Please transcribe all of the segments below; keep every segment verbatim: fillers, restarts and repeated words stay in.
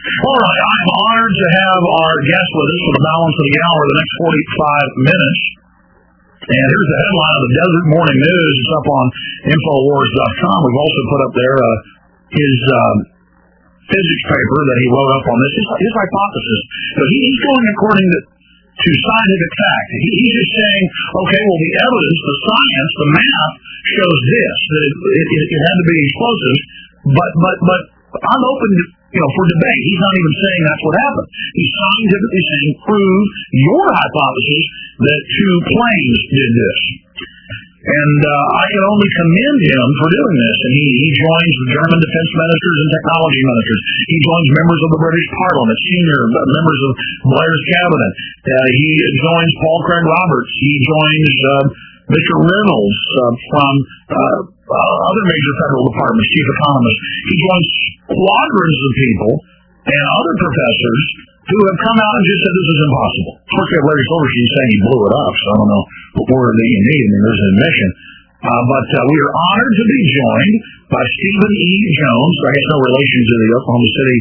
All right, I'm honored to have our guest with us for the balance of the hour, the next forty-five minutes. And here's the headline of the Desert Morning News. It's up on Infowars dot com. We've also put up there uh, his um, physics paper that he wrote up on this, his, his hypothesis. So he, he's going according to, to scientific fact. He, he's just saying, okay, well, the evidence, the science, the math shows this, that it, it, it had to be explosive, but, but, but I'm open to, you know, for debate. He's not even saying that's what happened. He's scientifically saying, prove your hypothesis that two planes did this. And uh, I can only commend him for doing this. And he, he joins the German defense ministers and technology ministers. He joins members of the British Parliament, senior members of Blair's cabinet. Uh, he joins Paul Craig Roberts. He joins uh, Mister Reynolds uh, from uh, uh, other major federal departments, chief economists. He joins squadrons of people and other professors who have come out and just said this is impossible. Of course, we have Larry Silverstein saying he blew it up, so I don't know what more that you need. I mean, there's an admission. Uh, but uh, we are honored to be joined by Stephen E. Jones. I guess no relation to the Oklahoma City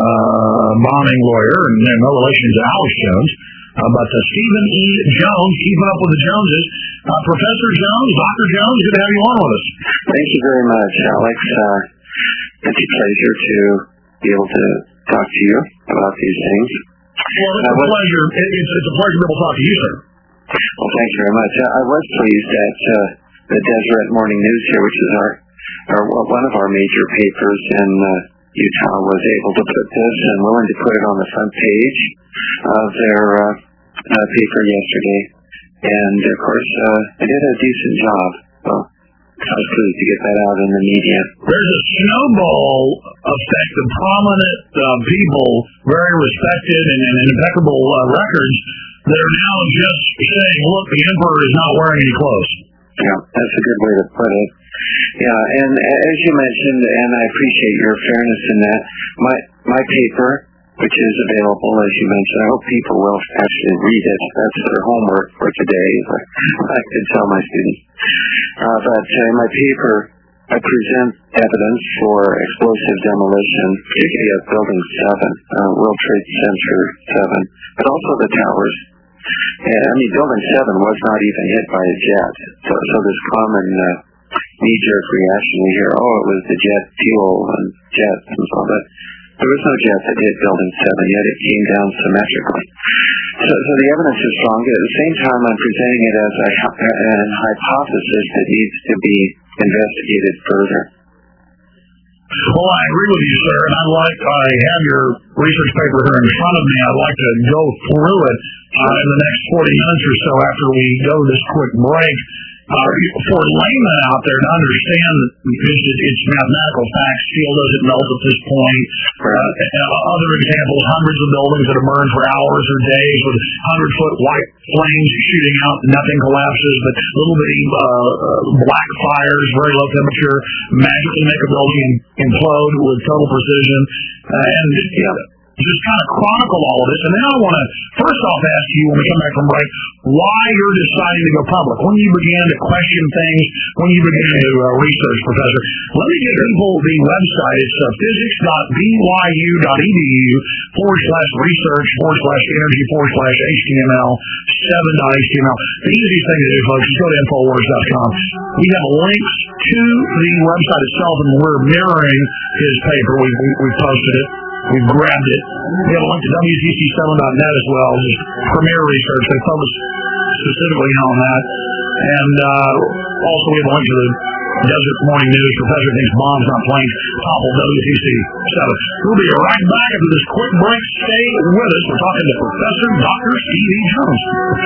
uh, bombing lawyer, and uh, no relation to Alex Jones. Uh, but uh, Stephen E. Jones, keeping up with the Joneses. Uh, Professor Jones, Doctor Jones, good to have you on with us. Thank you very much, Alex. Uh, it's a pleasure to be able to talk to you about these things. Well, it's a uh, pleasure. It, it's, it's a pleasure to be able to talk to you, sir. Well, thank you very much. Uh, I was pleased that uh, the Deseret Morning News here, which is our, our one of our major papers in uh, Utah, was able to put this and willing to put it on the front page of their uh, uh, paper yesterday. And, of course, uh, they did a decent job. So I was pleased to get that out in the media. There's a snowball effect of prominent uh, people, very respected and, and impeccable uh, records, that are now just saying, look, the emperor is not wearing any clothes. Yeah, that's a good way to put it. Yeah, and as you mentioned, and I appreciate your fairness in that, my my paper, which is available, as you mentioned, I hope people will actually read it. That's their homework for today, I could tell my students. Uh, but uh, in my paper, I present evidence for explosive demolition, particularly at Building seven, uh, World Trade Center seven, but also the towers. And, I mean, Building seven was not even hit by a jet. So, so this common uh, knee-jerk reaction we hear, oh, it was the jet fuel and jets and so on. But there was no jet that hit Building seven, yet it came down symmetrically. So, so the evidence is strong. At the same time, I'm presenting it as a, an hypothesis that needs to be investigated further. Well, I agree with you, sir, and I'd like, I have your research paper here in front of me. I'd like to go through it uh, in the next forty minutes or so after we go to this quick break. Uh, for laymen out there to understand that it's, it's mathematical facts, steel doesn't melt at this point. Uh, other examples, hundreds of buildings that have burned for hours or days with hundred-foot white flames shooting out, nothing collapses, but little bitty uh, black fires, very low temperature, magically make a building implode with total precision. Uh, and yeah, just kind of chronicle all of this. And then I want to first off ask you, when we come back from break, why you're deciding to go public. When you began to question things, when you began to uh, research, Professor. Let me give people the website. It's uh, physics dot b y u dot e d u forward slash research forward slash energy forward slash H T M L seven dot H T M L. The easiest thing to do, folks, is go to infowars dot com. We have links to the website itself, and we're mirroring his paper. We've, we, we've posted it. We've grabbed it. We have a link to W C C seven dot net as well, just premier research. They focus specifically on that. And uh, also we have a link to the Desert Morning News. Professor thinks bombs, not planes, topple W C C seven. We'll be right back after this quick break. Stay with us. We're talking to Professor Doctor Steve E. Jones.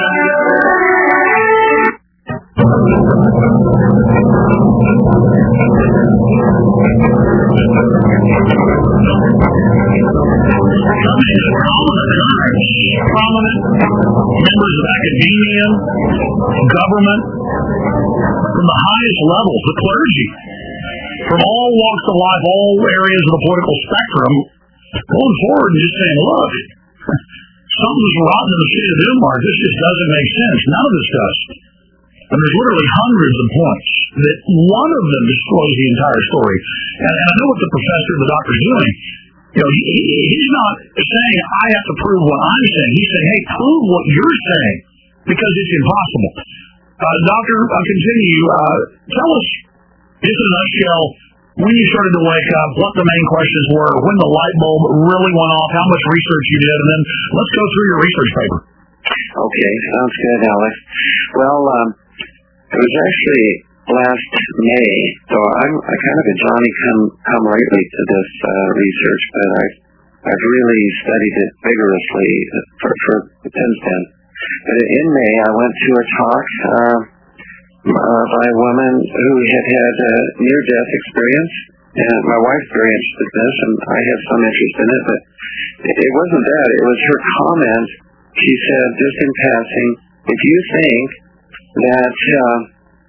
Prominent members of academia, government, from the highest levels, the clergy, from all walks of life, all areas of the political spectrum, going forward and just saying, look, something's rotten in the city of Denmark. This just doesn't make sense. None of this does. And there's literally hundreds of points that one of them destroys the entire story. And, and I know what the professor and the doctor's doing. You know, he, he's not saying I have to prove what I'm saying. He's saying, hey, prove what you're saying, because it's impossible. Uh, doctor, uh, continue. Uh, tell us, just in a nutshell, when you started to wake up, what the main questions were, when the light bulb really went off, how much research you did, and then let's go through your research paper. Okay, sounds good, Alex. Well, um, it was actually last May, so I'm I kind of a Johnny come come lately to this uh, research, but I I've really studied it vigorously for, for since then. But in May, I went to a talk uh, uh, by a woman who had had a near-death experience, and my wife's very interested in this, and I have some interest in it. But it, it wasn't that; it was her comment. She said, just in passing, if you think that uh,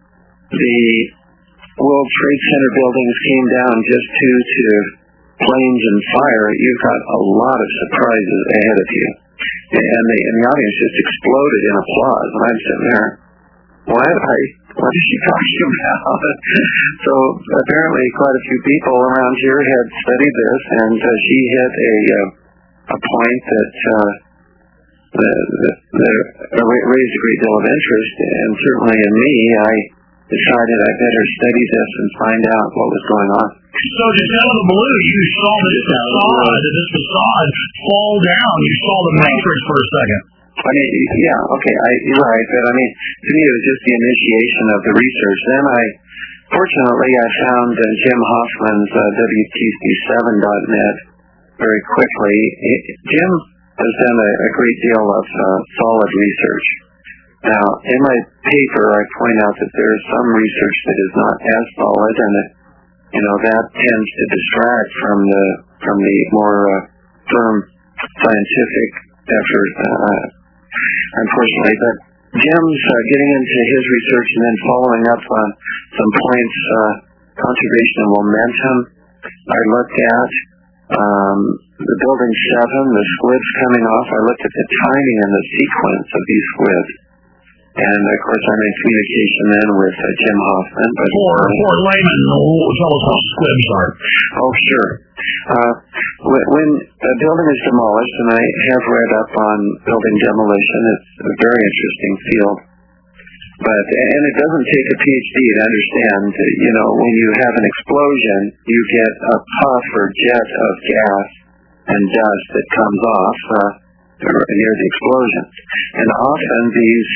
the World Trade Center buildings came down just due to planes and fire, you've got a lot of surprises ahead of you. And the, and the audience just exploded in applause. And I'm sitting there, what? I, what is she talking about? So apparently quite a few people around here had studied this, and uh, she hit a, uh, a point that uh, the, the, the, uh, raised a great deal of interest, and certainly in me, I decided I better study this and find out what was going on. So just out of the blue, you saw this facade, this facade fall down. You saw the matrix for a second. I mean, yeah, okay, I, you're right, but I mean, to me it was just the initiation of the research. Then I, fortunately, I found uh, Jim Hoffman's uh, W T C seven dot net very quickly. It, Jim has done a, a great deal of uh, solid research. Now, in my paper, I point out that there is some research that is not as solid, and that, you know, that tends to distract from the from the more uh, firm scientific effort, uh, unfortunately. But Jim's uh, getting into his research and then following up on some points, uh, conservation of momentum. I looked at um, the building seven, the squids coming off. I looked at the timing and the sequence of these squids. And, of course, I'm in communication then with uh, Jim Hoffman. But for, for laymen, tell us what squibs are. Oh, sure. Uh, when a building is demolished, and I have read up on building demolition, it's a very interesting field. But, and it doesn't take a P H D to understand that, you know, when you have an explosion, you get a puff or jet of gas and dust that comes off uh, near the explosion. And often these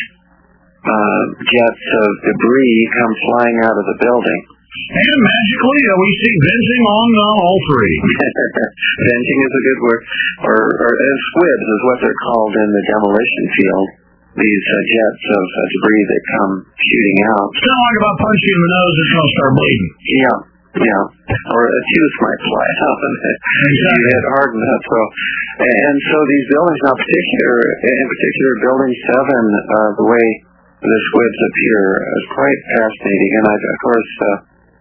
Uh, jets of debris come flying out of the building. And magically, uh, we see venting on uh, all three. Venting is a good word. Or, or and squibs is what they're called in the demolition field. These uh, jets of uh, debris that come shooting out. It's kind of like about punching in the nose, it's going to start bleeding. Yeah, yeah. Or a tooth might fly out and you hit hard enough. So, and so these buildings, now particular, in particular, building seven, uh, the way the squids appear is quite fascinating, and I, of course, uh,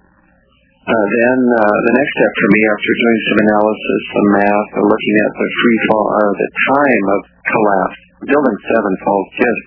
uh, then uh, the next step for me, after doing some analysis, some math, and looking at the free fall, or uh, the time of collapse, building seven falls just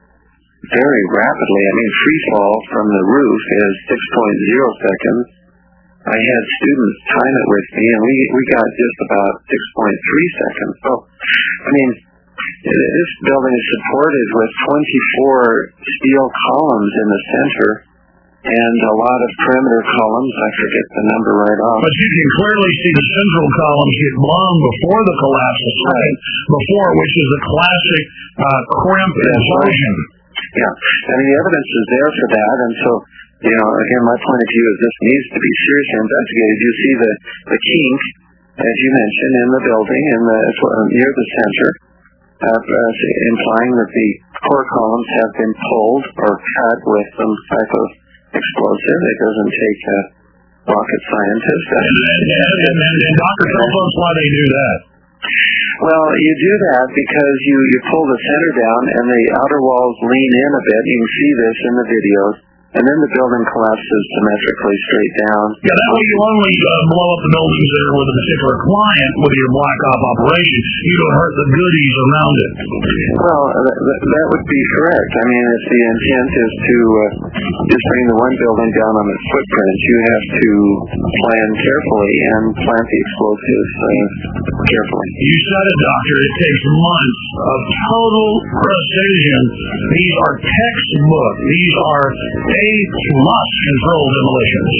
very rapidly. I mean, free fall from the roof is six point zero seconds. I had students time it with me, and we we got just about six point three seconds. So, I mean, this building is supported with twenty-four steel columns in the center and a lot of perimeter columns. I forget the number right off. But you can clearly see the central columns get blown before the collapse of right. before, which is a classic uh, crimp implosion. Yeah, I mean, the evidence is there for that, and so, you know, again, my point of view is this needs to be seriously investigated. You see the, the kink, as you mentioned, in the building, in the, near the center. Uh, implying that the core columns have been pulled or cut with some type of explosive. It doesn't take a rocket scientist. And, and, and, and, and Doctor tells us why they do that. Well, you do that because you, you pull the center down and the outer walls lean in a bit. You can see this in the videos. and then the building collapses symmetrically straight down. Yeah, that way you only uh, blow up the buildings that are with a particular client with your black op operation. You don't hurt the goodies around it. Well, th- th- that would be correct. I mean, if the intent is to uh, just bring the one building down on its footprint, you have to plan carefully and plant the explosives uh, carefully. You said it, Doctor. It takes months of total precision. These are textbook. These are A-plus controlled demolitions.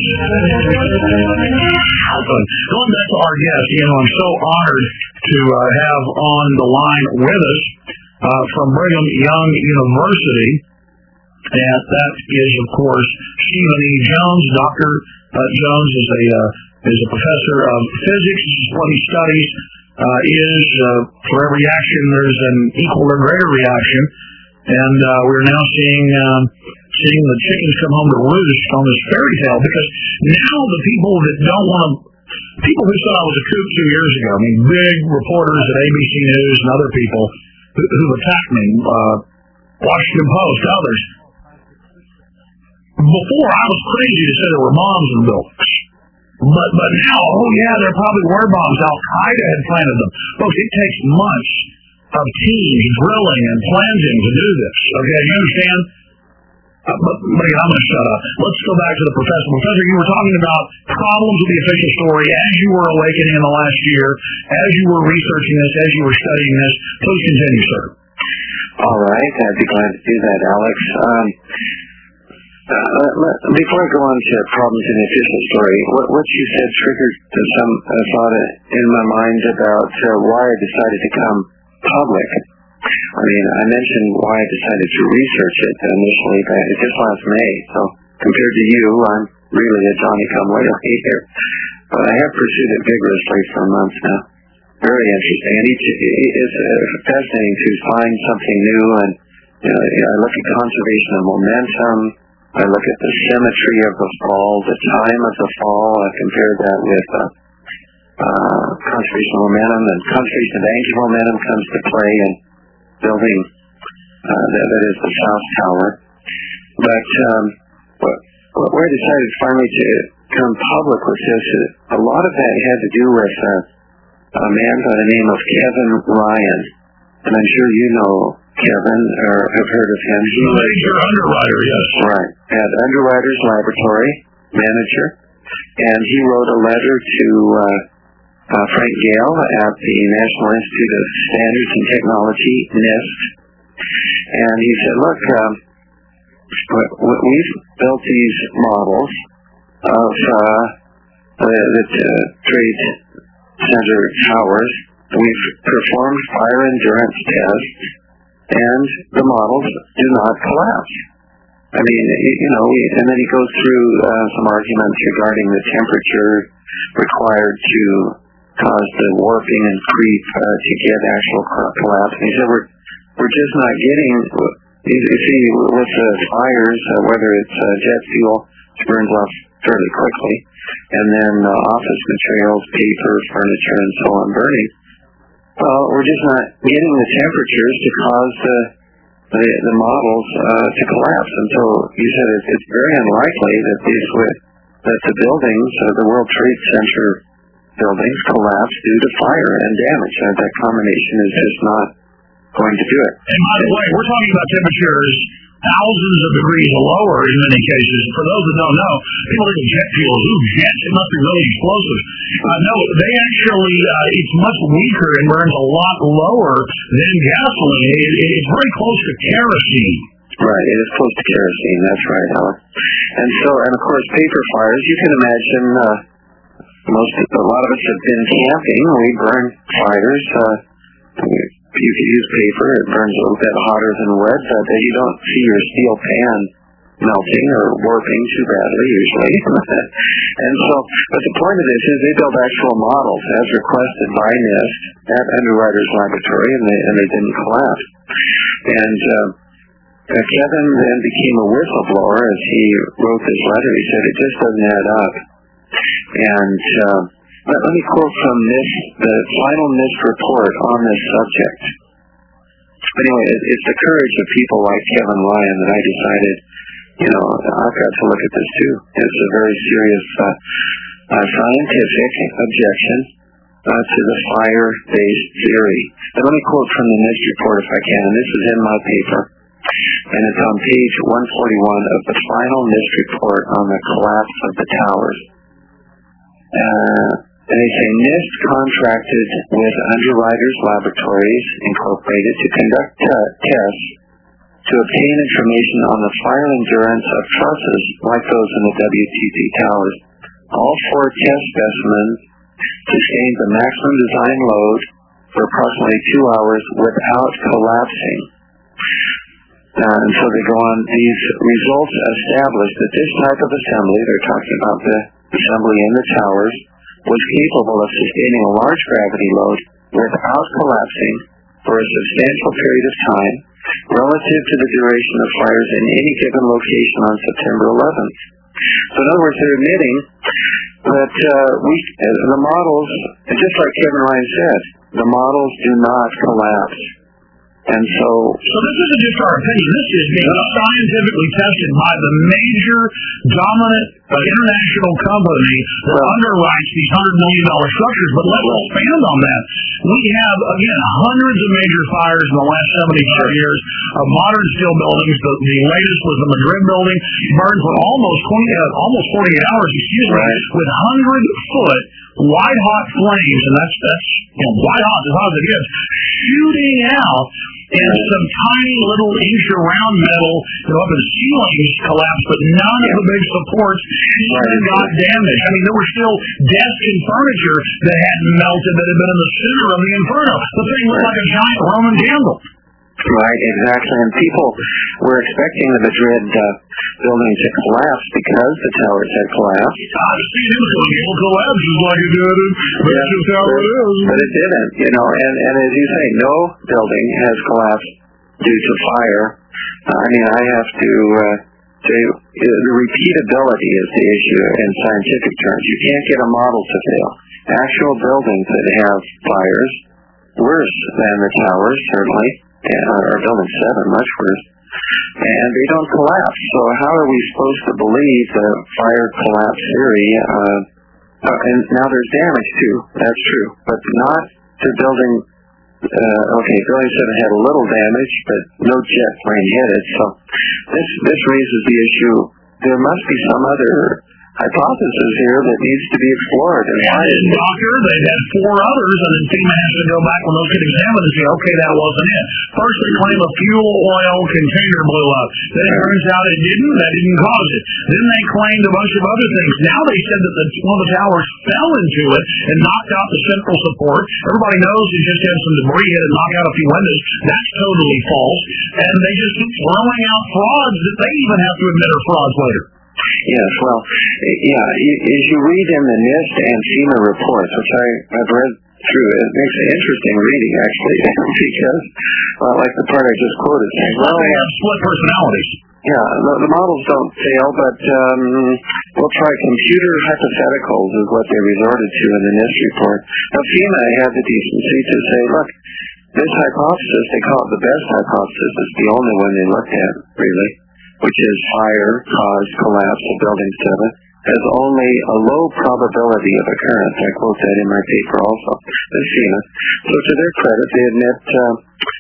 Going back to our guest, you know, I'm so honored to uh, have on the line with us uh, from Brigham Young University, and that is, of course, Stephen E. Jones. Doctor Uh, Jones is a uh, is a professor of physics. This is what he studies. Uh, is uh, for every action there's an equal or greater reaction, and uh, we're now seeing um, seeing the chickens come home to roost on this fairy tale, because now the people that don't want to, people who thought I was a kook two years ago, I mean, big reporters at A B C News and other people who, who attacked me, uh, Washington Post, others. Before, I was crazy to say there were bombs in the buildings. But but now, oh yeah, there probably were bombs. Al-Qaeda had planted them. Folks, it takes months of teams drilling and planting to do this. Okay, you understand? Uh, but, but again, I'm going to shut up. Let's go back to the professor. Professor, you were talking about problems with the official story as you were awakening in the last year, as you were researching this, as you were studying this. Please continue, sir. All right, I'd be glad to do that, Alex. Um, Uh, before I go on to problems in the official story, what, what you said triggered some uh, thought in my mind about uh, why I decided to come public. I mean, I mentioned why I decided to research it initially, but it just last May. So compared to you, I'm really a Johnny-come-lately here. But I have pursued it vigorously for months now. Very interesting. And each, it's uh, fascinating to find something new. And you know, I look at conservation of momentum. I look at the symmetry of the fall, the time of the fall. I compare that with uh, uh, conservation of momentum, and conservation of angular momentum comes to play in building uh, that, that is the South Tower. But um, what, where I decided finally to come public with this, a lot of that had to do with uh, a man by the name of Kevin Ryan, and I'm sure you know Kevin, or have heard of him. He was your underwriter, yes. Right. At Underwriters Laboratory, manager. And he wrote a letter to uh, uh, Frank Gale at the National Institute of Standards and Technology, NIST. And he said, look, um, we've built these models of uh, the, the uh, Trade Center towers. We've performed fire endurance tests, and the models do not collapse. I mean, you know, and then he goes through uh, some arguments regarding the temperature required to cause the warping and creep uh, to get actual collapse. And he said, we're, we're just not getting, you see, with the fires, uh, whether it's uh, jet fuel, it burns off fairly quickly, and then uh, office materials, paper, furniture, and so on burning. Well, we're just not getting the temperatures to cause the the, the models uh, to collapse. And so you said it, it's very unlikely that these would, that the buildings, uh, the World Trade Center buildings, collapse due to fire and damage. Uh, that combination is just not going to do it. And by the way, we're talking about temperatures thousands of degrees lower in many cases. For those that don't know, people think of jet fuel, ooh, jets, it must be really explosive. Uh, no, they actually, uh, it's much weaker and burns a lot lower than gasoline. It, it, it's very close to kerosene. Right, it is close to kerosene, that's right, Alex. And so, and of course, paper fires, you can imagine, uh, most, a lot of us have been camping, we burn fires, uh, you can use paper, it burns a little bit hotter than wood, but you don't see your steel pan melting or warping too badly usually. And so, but the point of this is they built actual models as requested by NIST at Underwriters Laboratory, and they, and they didn't collapse. And uh, uh, Kevin then became a whistleblower as he wrote this letter. He said, it just doesn't add up. And uh, let, let me quote from NIST, the final NIST report on this subject. Anyway, it, it's the courage of people like Kevin Ryan that I decided you know, I've got to look at this too. It's a very serious uh, uh, scientific objection uh, to the fire-based theory. And let me quote from the NIST report if I can, and this is in my paper, and it's on page one forty-one of the final NIST report on the collapse of the towers. Uh, and they say NIST contracted with Underwriters Laboratories Incorporated to conduct uh, tests to obtain information on the fire endurance of trusses like those in the W T T towers. All four test specimens sustained the maximum design load for approximately two hours without collapsing. Uh, and so they go on, these results establish that this type of assembly, they're talking about the assembly in the towers, was capable of sustaining a large gravity load without collapsing for a substantial period of time relative to the duration of fires in any given location on September eleventh. So in other words, they're admitting that uh, we, uh, the models, just like Kevin Ryan said, the models do not collapse. And so... So this isn't just our opinion. This is being scientifically tested by the major dominant uh, international company that well, underwrites these one hundred million dollars structures. But let's expand on that. We have, again, hundreds of major fires in the last seventy-five years of modern steel buildings. The, the latest was the Madrid building. Burned for almost twenty, uh, almost forty-eight hours, excuse me, right. with one hundred foot white-hot flames, and that's, that's you know, white-hot as hot as it gets, shooting out, and some tiny little inch-around metal, you know, up in ceilings collapsed, but none of the big supports even got damaged. I mean, there were still desks and furniture that hadn't melted that had been in the center of the inferno. The thing looked like a giant Roman candle. Right, exactly. And people were expecting the Madrid uh, building to collapse because the towers had collapsed. I've seen it will collapse just like it did. That's just how it is. But it didn't, you know. And, and as you say, no building has collapsed due to fire. Uh, I mean, I have to uh, say uh, the repeatability is the issue in scientific terms. You can't get a model to fail. Actual buildings that have fires, worse than the towers, certainly, or building seven, much worse, and they don't collapse. So how are we supposed to believe the fire collapse theory? Uh, uh, and now there's damage too, that's true, but not to building, uh, okay, building seven had a little damage, but no jet plane hit it. So this, this raises the issue, there must be some other hypothesis here that needs to be explored. And yeah, and doctor, they had four others, and then FEMA has to go back when those get examined and say, okay, that wasn't it. First, they claim a fuel oil container blew up. Then it turns out it didn't. That didn't cause it. Then they claimed a bunch of other things. Now they said that the, one of the towers fell into it and knocked out the central support. Everybody knows it just had some debris hit and knocked out a few windows. That's totally false. And they just keep throwing out frauds that they even have to admit are frauds later. Yes, well, yeah, as you read in the NIST and FEMA reports, which I, I've read through, it makes it interesting reading, actually, because, uh, like the part I just quoted, saying, well, they have split personalities. Yeah, the, the models don't fail, but um, we'll try computer hypotheticals is what they resorted to in the NIST report. Now, FEMA had the decency to say, look, this hypothesis, they call it the best hypothesis, is the only one they looked at, really, which is fire caused collapse of Building seven, has only a low probability of occurrence. I quote that in my paper also. This FEMA. So to their credit, they admit uh,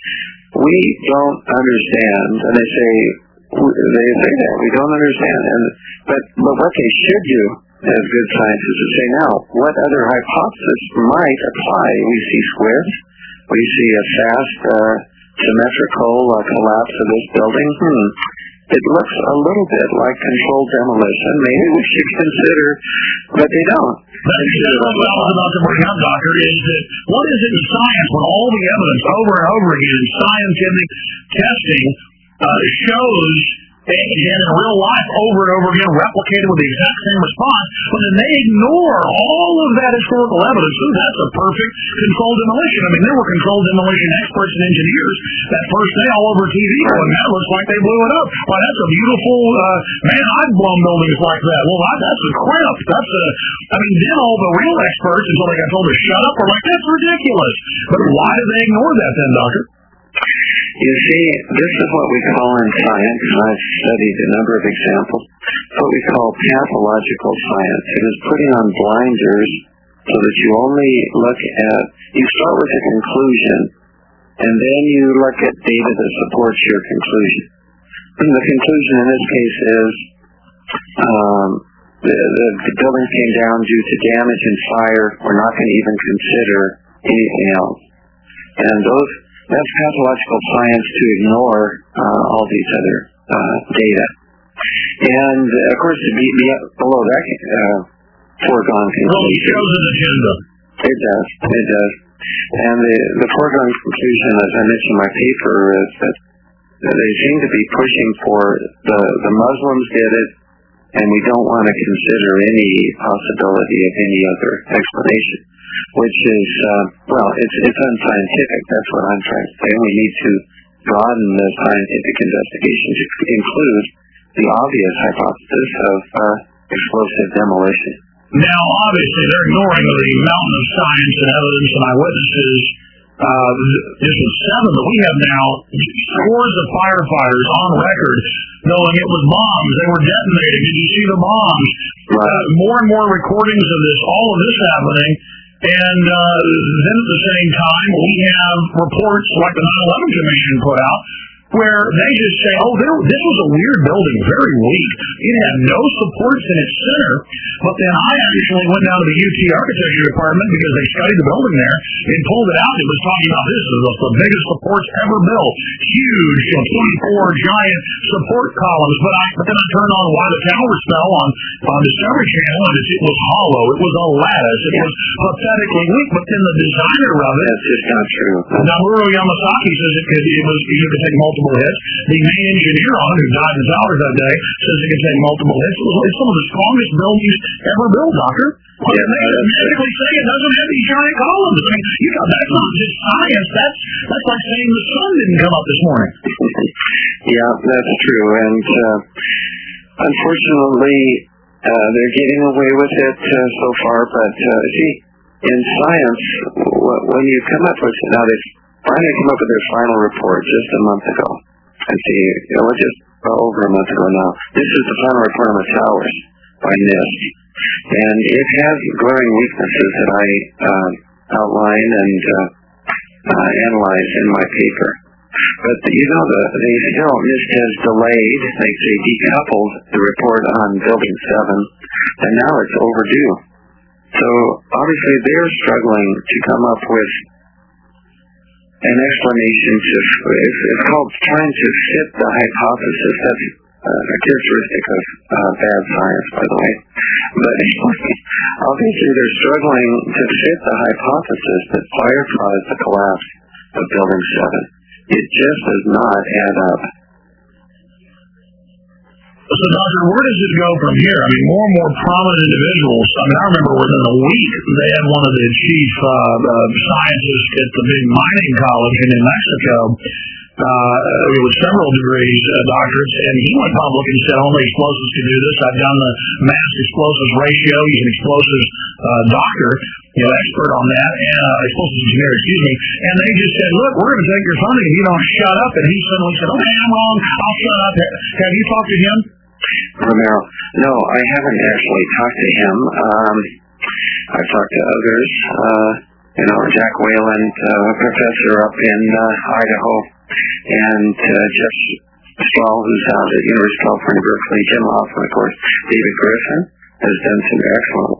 we don't understand, and they say they say that we don't understand. And but but what they should do as good scientists is say, now what other hypothesis might apply? We see squibs. We see a fast uh, symmetrical uh, collapse of this building. Hmm. It looks a little bit like controlled demolition. Maybe we should consider, but they don't. But that's what I was about to bring up, Doctor, is that what is it in science when all the evidence over and over again in scientific testing uh, shows and in real life over and over again replicated with the exact same response, but then they ignore all of that historical evidence. So that's a perfect controlled demolition. I mean, there were controlled demolition experts and engineers that first day all over T V going, that looks like they blew it up. Why, that's a beautiful, uh, man, I've blown buildings like that. Well, I, that's a crap. That's a, I mean, then all the real experts, until they got told to shut up, were like, that's ridiculous. But why do they ignore that then, Doctor? You see, this is what we call in science, and I've studied a number of examples, what we call pathological science. It is putting on blinders so that you only look at, you start with a conclusion, and then you look at data that supports your conclusion. And the conclusion in this case is um, the, the, the building came down due to damage and fire. We're not going to even consider anything else. And those that's pathological science to ignore uh, all these other uh, data. And, of course, to be, be below that uh, foregone conclusion. Well, it shows an agenda. It does. It does. And the, the foregone conclusion, as I mentioned in my paper, is that they seem to be pushing for the, the Muslims did it, and we don't want to consider any possibility of any other explanation, which is, uh, well, it's, it's unscientific. That's what I'm trying to say. We need to broaden the scientific investigation to include the obvious hypothesis of uh, explosive demolition. Now, obviously, they're ignoring the mountain of science and evidence and eyewitnesses. Uh, this was seven, but we have now scores of firefighters on record knowing it was bombs. They were detonating. Did you see the bombs? Right. Uh, more and more recordings of this, all of this happening. And uh, then at the same time, we have reports like the nine eleven Commission put out where they just say, oh, there, this was a weird building, very weak. It had no supports in its center. But then I actually went down to the U T Architecture Department because they studied the building there and pulled it out. It was talking about this is the, the biggest supports ever built. Huge, you know, twenty-four giant support columns. But, I, but then I turned on Why the Towers Fell on, on Discovery Channel, and it, it was hollow. It was a lattice. It was pathetically weak. But then the designer of it, that's just not true. Namuro Yamasaki says it could, it was, you could take multiple hits. The main engineer on it, who died in Towers that day, says it could take multiple hits. It was, it's some of the strongest buildings ever built, Doctor. Well, yeah, they basically say it doesn't have these giant columns. I mean, you got that's not just science. That's that's like saying the sun didn't come up this morning. Yeah, that's true. And uh, unfortunately, uh, they're getting away with it uh, so far. But uh, see, in science, when you come up with now, they finally come up with their final report just a month ago. I see, you know, just over a month ago now. This is the final report on the towers by NIST. And it has glaring weaknesses that I uh, outline and uh, uh, analyze in my paper. But, you know, the, they still, NIST has delayed, like they decoupled the report on Building seven, and now it's overdue. So, obviously, they're struggling to come up with an explanation to, it's, it's called trying to fit the hypothesis. That's uh, a characteristic of uh, bad science, by the way. But obviously they're struggling to fit the hypothesis that fire caused the collapse of Building seven. It just does not add up. So, Doctor, where does it go from here? I mean, more and more prominent individuals. I mean, I remember within a week they had one of the chief uh, uh, scientists at the big mining college in New Mexico. Uh, it was several degrees, uh, doctorates, and he went public and said only explosives can do this. I've done the mass explosives ratio. He's an explosives uh, doctor, you know, expert on that, and uh, explosives engineer, excuse me. And they just said, look, we're going to take your funding if you don't shut up. And he suddenly said, okay, I'm wrong. I'll shut up. Have you talked to him? Romero, no, I haven't actually talked to him. Um, I've talked to others. Uh, you know, Jack Whalen, uh, professor up in uh, Idaho, and uh, Jeff Stahl, who's out at University of California, Berkeley, Jim Hoffman, of course. David Griffin has done some excellent.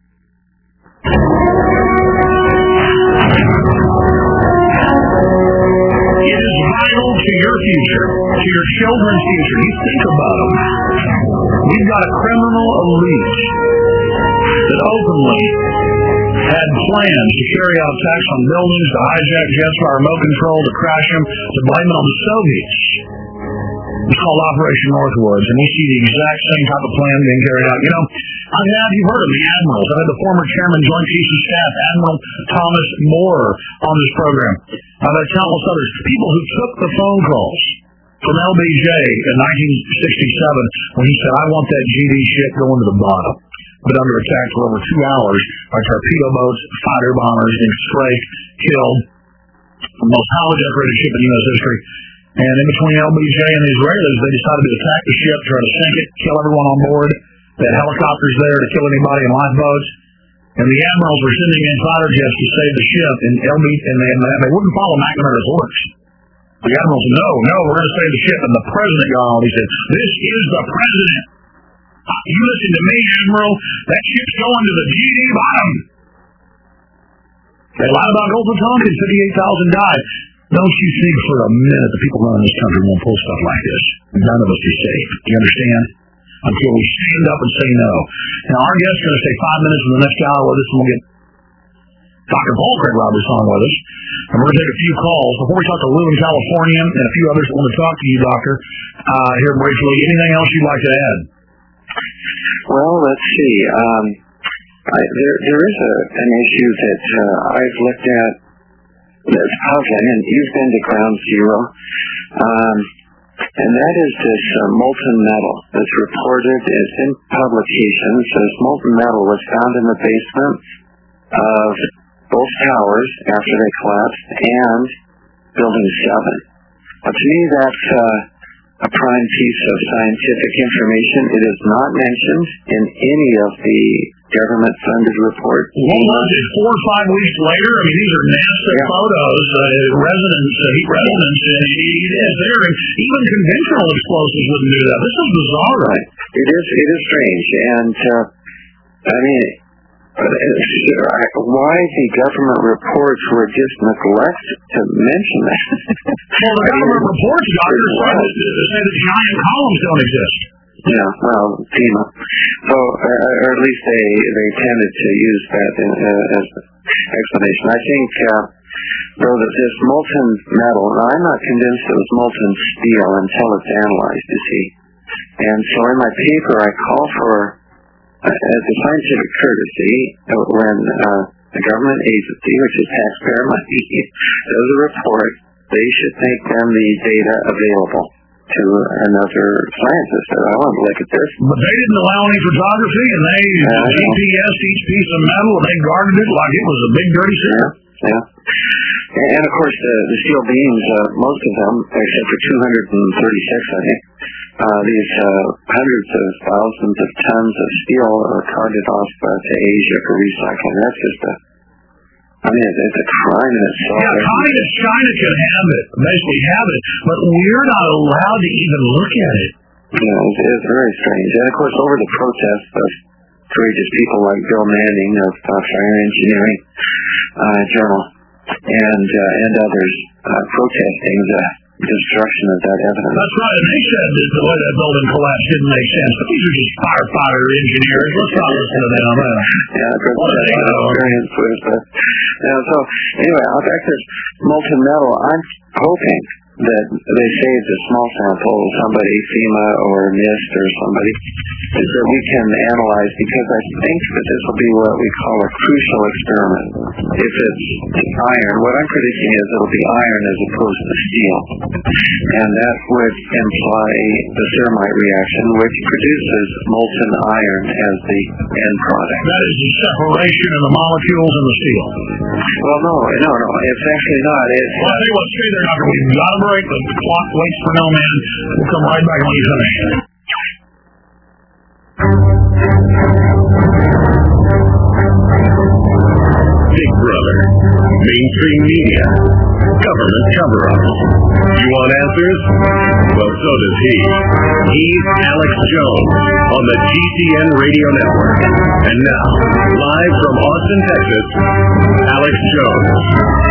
It is vital to your future, to your children's future. You think about them. We've got a criminal elite that openly had plans to carry out attacks on buildings, to hijack jets by remote control, to crash them, to blame it on the Soviets. It's called Operation Northwoods, and we see the exact same type of plan being carried out. You know, I've had, you've heard of the admirals. I've had the former chairman, Joint Chiefs of Staff, Admiral Thomas Moore, on this program. I've had countless others. People who took the phone calls from L B J in nineteen sixty-seven when he said, I want that G D ship going to the bottom. But under attack for over two hours by torpedo boats, fighter bombers, being strafed, killed. The most highly decorated ship in U S history. And in between L B J and the Israelis, they decided to attack the ship, try to sink it, kill everyone on board. They had helicopters there to kill anybody in lifeboats. And the admirals were sending in fighter jets to save the ship. And L B J, and they, they wouldn't follow McNamara's orders. The admiral said, no, no, we're going to save the ship. And the president got on. He said, this is the president. You listen to me, Admiral. That ship's going to the G D bottom. They lied about Gulf of Tonkin. fifty-eight thousand died. Don't you think for a minute the people running this country won't pull stuff like this? None of us are safe. Do you understand? Until we stand up and say no. Now, our guest's going to stay five minutes in the next hour with us, and we'll get Doctor Paul Craig Roberts on with us. And we're going to take a few calls. Before we talk to Lou in California and a few others that want to talk to you, Doctor, uh, here briefly, anything else you'd like to add? Well, let's see. Um, I, there, there is a, an issue that uh, I've looked at that's puzzling, and you've been to Ground Zero, um, and that is this uh, molten metal that's reported as in publications. This molten metal was found in the basement of both towers after they collapsed and Building seven. Now, to me, that's uh, a prime piece of scientific information. It is not mentioned in any of the government-funded reports. What was it, four or five weeks later? I mean, these are NASA yeah. photos, uh, resonance, uh, heat resonance, and it is there. And even conventional explosives wouldn't do that. This is bizarre. Right. It is, it is strange. And, uh, I mean, why the government reports were just neglected to mention that. Well, the government reports, doctors, say that giant columns don't exist. Yeah, well, FEMA. So, uh, or at least they, they tended to use that in, uh, as an explanation. I think, uh, though, that this molten metal, now I'm not convinced it was molten steel until it's analyzed, you see. And so in my paper, I call for, uh, as a scientific courtesy, uh, when uh, a government agency, which is taxpayer money, does a report, they should make them the data available to another scientist. I want to look at this. But they didn't allow any photography, and they uh, G P S'd each piece of metal, and they guarded it like it was a big dirty secret. Yeah, yeah. And of course, the, the steel beams, uh, most of them, except for two hundred thirty-six, I think, uh, these uh, hundreds of thousands of tons of steel are carted off uh, to Asia for recycling. That's just a I mean, it's a crime in itself. Yeah, communist China can have it, basically have it, but we're not allowed to even look at it. Yeah, it's, it's very strange. And of course, over the protests of courageous people like Bill Manning of uh, Fire Engineering uh, Journal and uh, and others uh, protesting the destruction of that evidence. That's right, and they said that the way that building collapsed didn't make sense, but these are just firefighter engineers. Let's not listen to them. Yeah, of course, that's my experience with it. Yeah, so, anyway, I'll back this molten metal. I'm hoping that they saved a small sample, somebody, FEMA or NIST or somebody, that we can analyze, because I think that this will be what we call a crucial experiment. If it's iron, what I'm predicting is it'll be iron as opposed to steel. And that would imply the thermite reaction, which produces molten iron as the end product. That is the separation of the molecules and the steel. Well, no, no, no, it's actually not. It's, well, I'll tell you what, stay there, Doctor. We've got to break. The clock waits for no man. We'll come right back when you finish. Big Brother, mainstream media, government cover-ups. You want answers? Well, so does he. He's Alex Jones on the G C N Radio Network. And now, live from Austin, Texas, Alex Jones.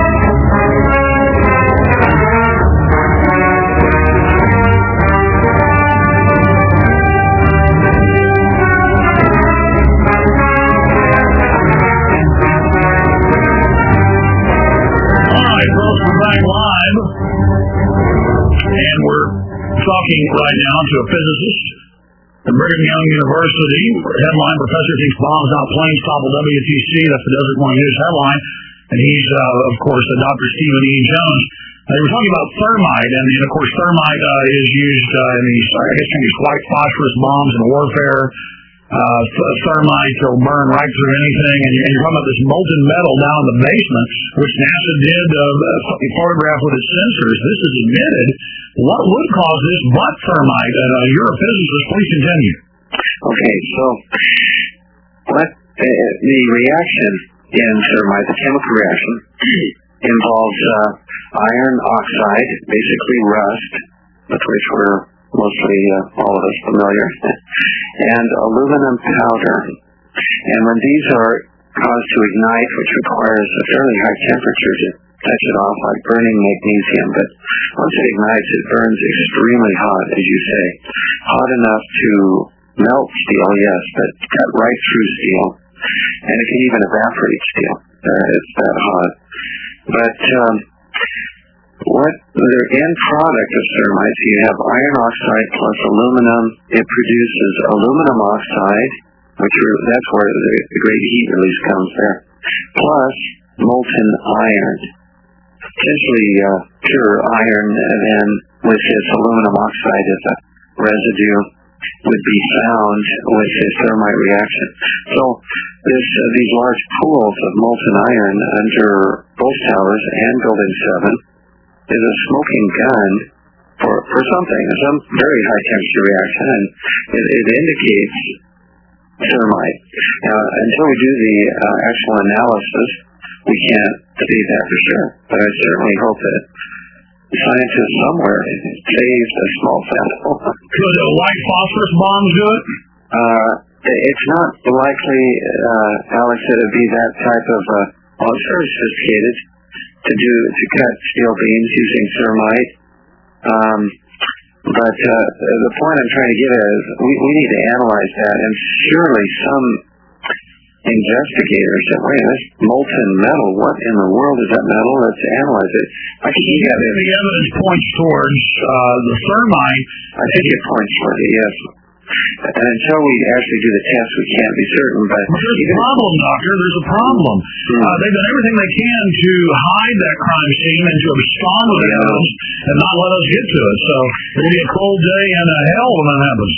And we're talking right now to a physicist at Brigham Young University. Headline: Professor thinks bombs out planes topple W T C. That's the Desert Morning News headline. And he's, uh, of course, uh, Doctor Stephen E. Jones. Uh, they were talking about thermite, and, and of course, thermite uh, is used uh, in these, I guess, in these white phosphorus bombs in warfare. uh, thermite will burn right through anything, and you're talking about this molten metal down in the basement, which NASA did uh, photograph with its sensors. This is admitted. What would cause this but thermite? And uh, you're a physicist. Please continue. Okay, so what uh, the reaction in thermite, the chemical reaction, involves uh, iron oxide, basically rust, with which we're mostly uh, all of us familiar, and aluminum powder. And when these are caused to ignite, which requires a fairly high temperature to touch it off, like burning magnesium, but once it ignites, it burns extremely hot, as you say, hot enough to melt steel, yes, but cut right through steel, and it can even evaporate steel. Uh, it's that hot. But um, what the end product of thermite, you have iron oxide plus aluminum. It produces aluminum oxide, which are, that's where the, the great heat release comes there, plus molten iron, essentially uh, pure iron, and then with this aluminum oxide as a residue would be found with this thermite reaction. So this, uh, these large pools of molten iron under both towers and Building seven is a smoking gun for, for something, some very high temperature reaction, and it, it indicates thermite. Now, until we do the uh, actual analysis, we can't see that for sure, but I certainly hope that scientists somewhere saved a small sample. Could a white phosphorus bombs do it? Uh, it's not likely, uh, Alex, that it'd be that type of, uh, well, it's very sophisticated to do, to cut steel beams using thermite. Um, but uh, the point I'm trying to get at is we, we need to analyze that, and surely some investigators said, wait, that's molten metal. What in the world is that metal? Let's analyze it. I think you got it. The evidence points towards uh, the thermite. I think it points towards it, yes. And until we actually do the test, we can't be certain. But there's a problem, Doctor. There's a problem. Hmm. Uh, they've done everything they can to hide that crime scene and to abscond with the evidence and not let us get to it. So it'll be a cold day and a hell when that happens.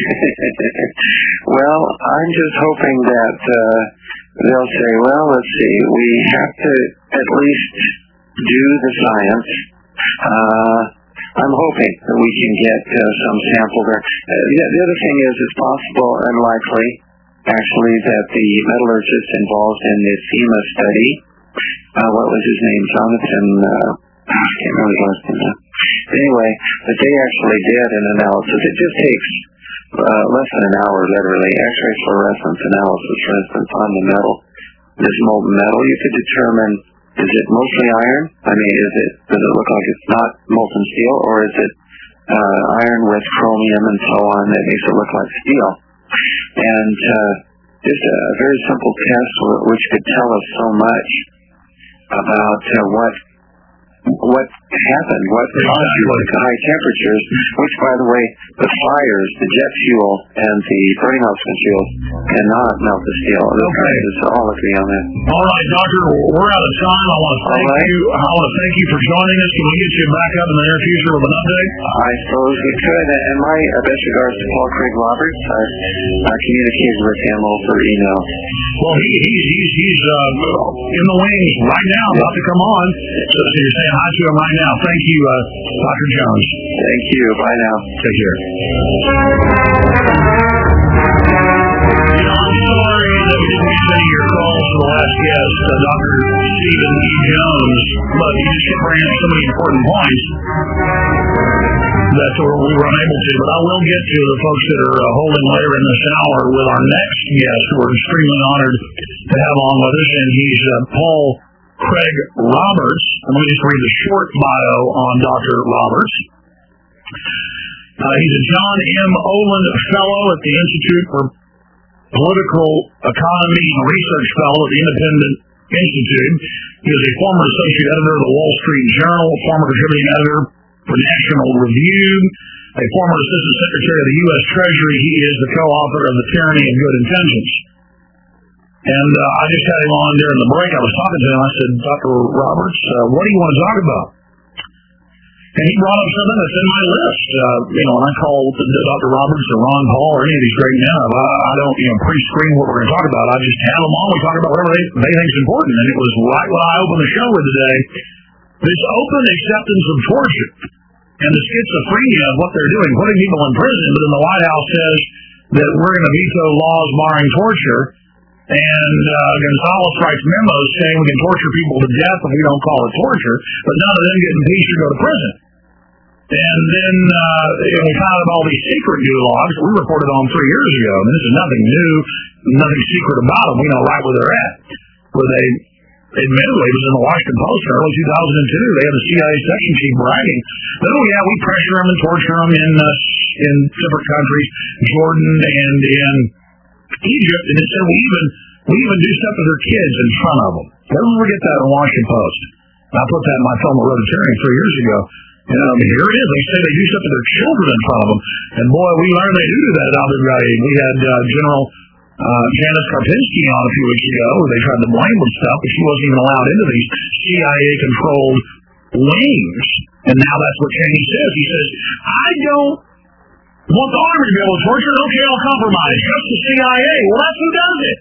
Well, I'm just hoping that uh, they'll say, well, let's see, we have to at least do the science. Uh, I'm hoping that we can get uh, some sample there. Uh, the, the other thing is it's possible and likely, actually, that the metallurgist involved in the FEMA study, uh, what was his name, Jonathan, uh, I can't remember his last name. Anyway, that they actually did an analysis. It just takes uh, less than an hour, literally, X-ray fluorescence analysis, for instance, on the metal, this molten metal. You could determine, is it mostly iron? I mean, is it, does it look like it's not molten steel, or is it uh, iron with chromium and so on that makes it look like steel? And uh, just a very simple test which could tell us so much about uh, what what happened, what caused you the high temperatures, which, by the way, the fires, the jet fuel, and the burning oxygen fuel cannot melt the steel. The okay. scientists all agree on that. All right, Doctor, we're out of time. I want to thank right. you. I want to thank you for joining us. Can we get you back up in the near future with an update? I suppose we could. And my uh, best regards to Paul Craig Roberts. I, I communicated with him over email. Well, he, he's he's, he's uh, in the wings right now, about to come on. So, so you're saying hi to him right now. Thank you, uh, Doctor Jones. Thank you. Bye now. Take care. You know, I'm sorry that we didn't get any of your calls for the last guest, uh, Doctor Stephen E. Jones, but he just kept bringing up so many important points that we were unable to. But I will get to the folks that are uh, holding later in this hour with our next guest. We're extremely honored to have on with us, and he's uh, Paul Craig Roberts. Let me just read the short bio on Doctor Roberts. Uh, he's a John M. Olin Fellow at the Institute for Political Economy and Research Fellow at the Independent Institute. He is a former associate editor of the Wall Street Journal, former contributing editor for National Review, a former assistant secretary of the U S Treasury. He is the co-author of The Tyranny of Good Intentions. And uh, I just had him on during the break. I was talking to him. I said, Doctor Roberts, uh, what do you want to talk about? And he brought up something that's in my list. Uh, you know, when I call Doctor Roberts or Ron Paul or any of these great men, I, I don't, you know, pre-screen what we're going to talk about. I just have them on. We talk about whatever they, they think is important. And it was right when I opened the show with today, this open acceptance of torture and the schizophrenia of what they're doing, putting people in prison, but then the White House says that we're going to veto laws barring torture. And uh, Gonzales writes memos saying we can torture people to death if we don't call it torture, but none of them get impeached or go to prison. And then uh, you know, we found out all these secret gulags we reported on three years ago. I mean, this is nothing new, nothing secret about them. We know right where they're at. Where they, admittedly, it was in the Washington Post in early two thousand two. They had the C I A section chief bragging that, oh, yeah, we pressure them and torture them in, uh, in different countries, Jordan and in Egypt. And it said we even, we even do stuff to their kids in front of them. Never forget that in the Washington Post. I put that in my film, The Road to Tyranny, three years ago. You know, I mean, here it is. They say they do stuff to their children in front of them. And boy, we learned they do do that at Abu Ghraib. We had uh, General uh, Janice Karpinski on a few weeks ago where they tried to blame them stuff, but she wasn't even allowed into these C I A-controlled wings. And now that's what Cheney says. He says, I don't want the Army to be able to torture. Okay, I'll compromise. Just the C I A. Well, that's who does it.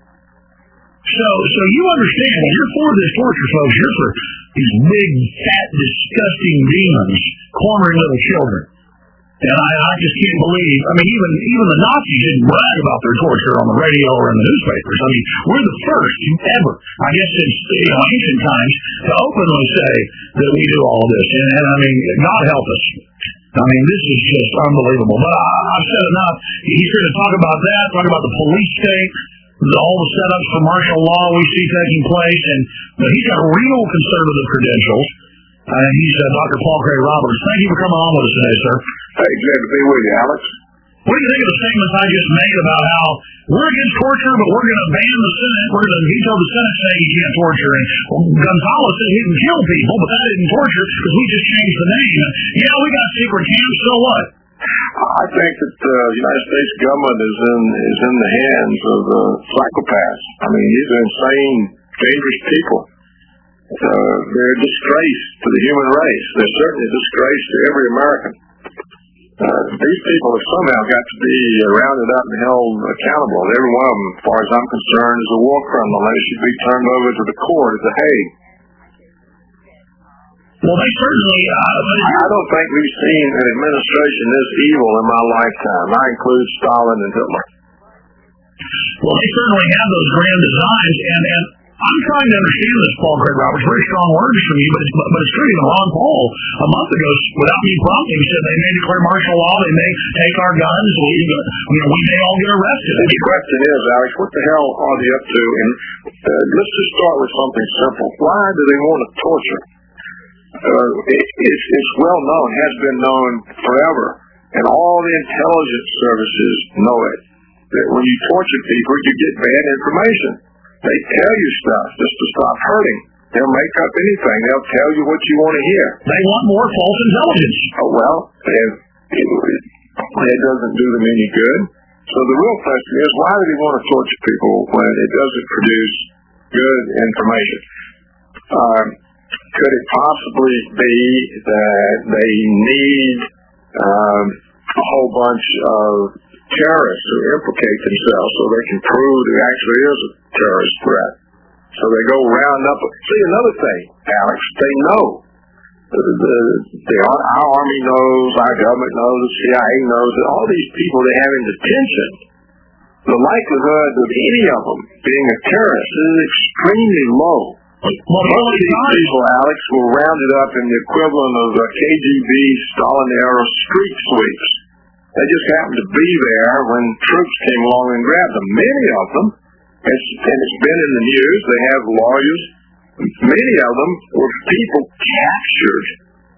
So, so you understand, when you're for this torture, folks, you're for these big, fat, disgusting demons cornering little children. And I, I just can't believe, I mean, even even the Nazis didn't brag about their torture on the radio or in the newspapers. I mean, we're the first ever, I guess since you know, ancient times, to openly say that we do all this. And, and I mean, God help us. I mean, this is just unbelievable. But I, I've said enough. He's here to talk about that, talk about the police state, all the setups for martial law we see taking place, and but he's got real conservative credentials. Uh, he's uh, Doctor Paul Craig Roberts. Thank you for coming on with us today, sir. Hey, glad to be with you, Alex. What do you think of the statements I just made about how we're against torture, but we're going to ban the Senate, we're going to veto the Senate saying you can't torture, and well, Gonzales said he can kill people, but that isn't torture because we just changed the name. And, yeah, we got secret camps, so what? I think that the United States government is in is in the hands of the psychopaths. I mean, these are insane, dangerous people. Uh, they're a disgrace to the human race. They're certainly a disgrace to every American. Uh, these people have somehow got to be rounded up and held accountable. Every one of them, as far as I'm concerned, is a war criminal. They should be turned over to the court at The Hague. Well, they certainly... Uh, I don't think we've seen an administration this evil in my lifetime. I include Stalin and Hitler. Well, they certainly have those grand designs, and, and I'm trying to understand this, Paul Craig Roberts. Very strong words from you, but it's, but it's true. Even Ron Paul, a month ago, without me prompting, said they may declare martial law, they may take our guns, we, you know, we may all get arrested. The question is, Alex, what the hell are they up to? And uh, let's just start with something simple. Why do they want to torture? Uh, it, it's, it's well known, has been known forever, and all the intelligence services know it, that when you torture people, you get bad information. They tell you stuff just to stop hurting. They'll make up anything. They'll tell you what you want to hear. They want more false intelligence. Oh, well, it, it, it doesn't do them any good. So the real question is, why do they want to torture people when it doesn't produce good information? Um, Could it possibly be that they need um, a whole bunch of terrorists who implicate themselves so they can prove there actually is a terrorist threat? So they go round up. See, another thing, Alex, they know. The, the, the, our Army knows, our government knows, the C I A knows that all these people they have in detention, the likelihood of any of them being a terrorist is extremely low. Well, most of these people, Alex, were rounded up in the equivalent of a K G B Stalin-era street sweeps. They just happened to be there when troops came along and grabbed them. Many of them, it's, and it's been in the news, they have lawyers, many of them were people captured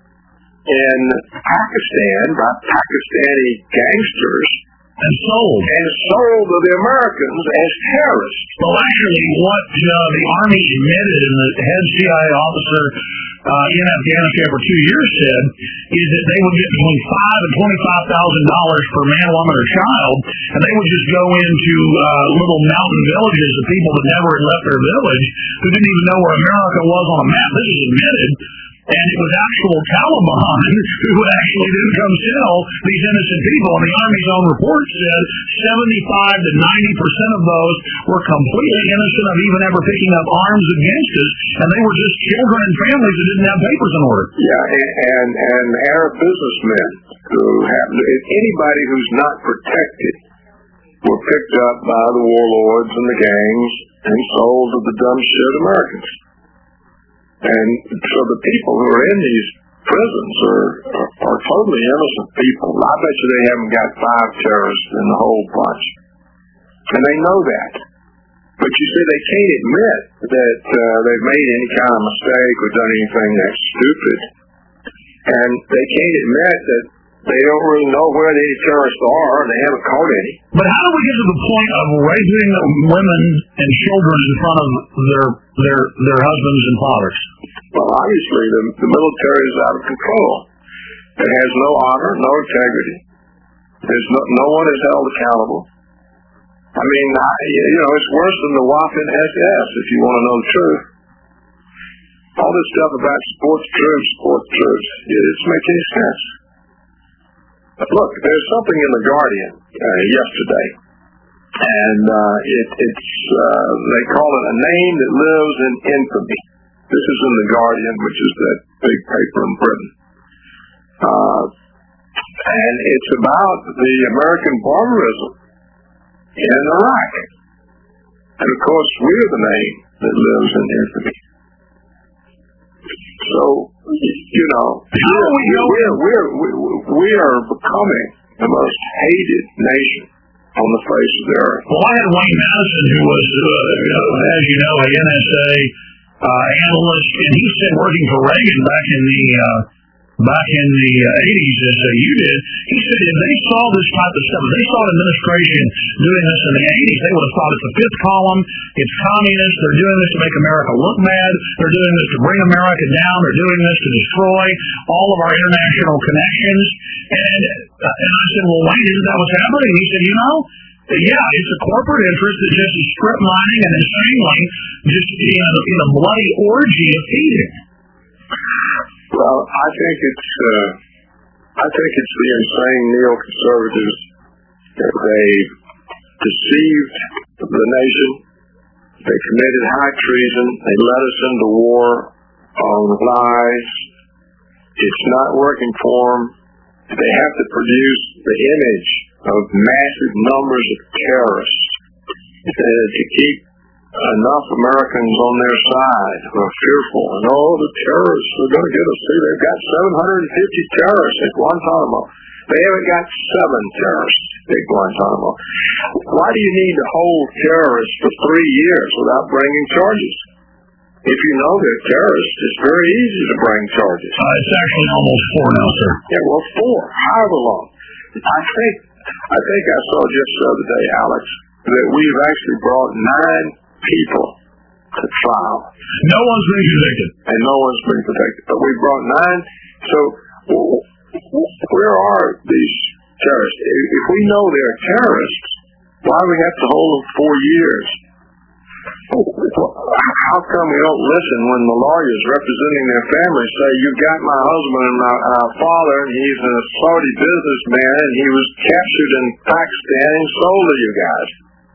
in Pakistan by Pakistani gangsters and sold. And sold to the Americans as terrorists. Well, actually, what uh, the Army admitted and the head C I A officer uh, in Afghanistan for two years said is that they would get between five and twenty-five thousand dollars per man, woman, or child, and they would just go into uh, little mountain villages of people that never had left their village, who didn't even know where America was on a map. This is admitted. and it was actual Taliban who would actually then come kill these innocent people. And the Army's own report said seventy-five to ninety percent of those were completely innocent of even ever picking up arms against us, and they were just children and families that didn't have papers in order. Yeah, and and, and Arab businessmen who have anybody who's not protected were picked up by the warlords and the gangs and sold to the dumb shit Americans. And so the people who are in these prisons are, are, are totally innocent people. I bet you they haven't got five terrorists in the whole bunch. And they know that. But you see, they can't admit that uh, they've made any kind of mistake or done anything that's stupid. And they can't admit that they don't really know where the terrorists are, and they haven't caught any. But how do we get to the point of raping women and children in front of their their their husbands and fathers? Well, obviously, the, the military is out of control. It has no honor, no integrity. There's no, no one is held accountable. I mean, I, you know, it's worse than the Waffen S S, if you want to know the truth. All this stuff about sports troops, sports troops, it doesn't make any sense. But look, there's something in The Guardian uh, yesterday, and uh, it, it's uh, they call it A Name That Lives in Infamy. This is in The Guardian, which is that big paper in Britain. Uh, and it's about the American barbarism in Iraq. And of course, we're the name that lives in infamy. So, you know, we're, we're, we're, we're, we are becoming the most hated nation on the face of the earth. Well, I had Wayne Madison, who was, uh, as you know, a N S A uh, analyst, and he said working for Reagan back in the uh, back in the uh, eighties, as uh, you did, he said if they saw this type of stuff, if they saw an administration doing this in the eighties, they would have thought it's a fifth column, it's communist, they're doing this to make America look bad, they're doing this to bring America down, they're doing this to destroy all of our international connections. And, uh, and I said, well, Wayne, isn't that what's happening? He said, you know, yeah, it's a corporate interest that just is strip mining and insanely just in a, in a bloody orgy of feeding. Well, I think it's uh, I think it's the insane neoconservatives that they deceived the nation. They committed high treason. They led us into war on lies. It's not working for them. They have to produce the image of massive numbers of terrorists uh, to keep enough Americans on their side who are fearful. And, oh, the terrorists are going to get us. See, they've got seven hundred fifty terrorists at Guantanamo. They haven't got seven terrorists at Guantanamo. Why do you need to hold terrorists for three years without bringing charges? If you know they're terrorists, it's very easy to bring charges. Uh, it's actually almost four now, sir. Yeah, well, four. However long. I think, I think I saw just the other day, Alex, that we've actually brought nine people to trial. No one's been convicted. And no one's been convicted. But we brought nine. So where are these terrorists? If we know they're terrorists, why do we have to hold them four years? How come we don't listen when the lawyers representing their families say, you got my husband and my, our father, and he's a Saudi businessman, and he was captured in Pakistan and sold to you guys?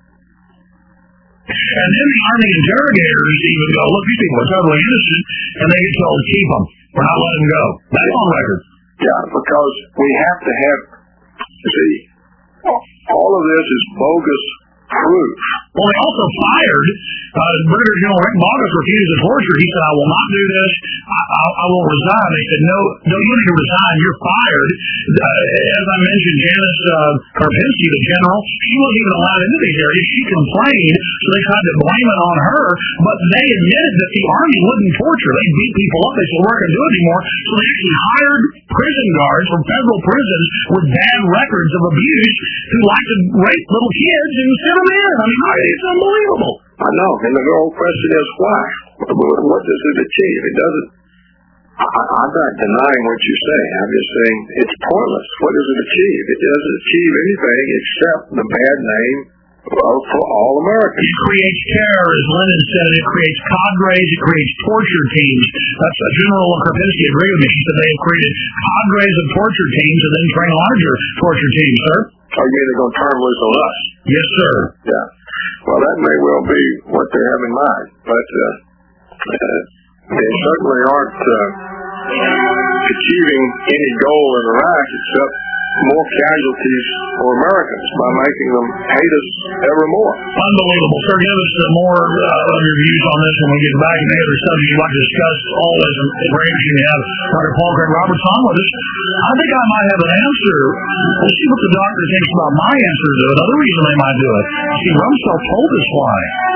And then the Army interrogators even go, look, these people are totally innocent, and they get told to keep them. We're not letting them go. That's on record. Yeah, because we have to have, see, all of this is bogus proof. Well, they also fired uh, Brigadier General Rick Bogus refused the torture. He said, I will not do this. I, I, I will resign. They said, no, no, you need to resign. You're fired. Uh, as I mentioned, Janice uh, Karpinski, the general, she wasn't even allowed into these areas. She complained, so they tried to blame it on her, but they admitted that the Army wouldn't torture. They beat people up. They said, we're not going to do it anymore. So they actually hired prison guards from federal prisons with bad records of abuse who like to rape little kids and send them in. I mean, it's unbelievable. I know, and the whole question is why? What does it achieve? It doesn't. I, I'm not denying what you say. I'm just saying it's pointless. What does it achieve? It doesn't achieve anything except the bad name Well, for all Americans. It creates terror, as Lyndon said. It creates cadres. It creates torture teams. That's uh, General Karpinski agreed with me. She said they have created cadres of torture teams and then train larger torture teams, sir. Oh, you mean they're going to turn loose on us? Yes, sir. Yeah. Well, that may well be what they have in mind. But uh, uh, they certainly aren't uh, achieving any goal in Iraq except more casualties for Americans by making them hate us ever more. Unbelievable. Sir, give us uh, more uh, of your views on this when we get back. Any other subjects you'd like to discuss, always great if you have Doctor Paul Craig Roberts on with us. I think I might have an answer. We'll see what the doctor thinks about my answer to it. Another reason they might do it. See, Rumsfeld told us why.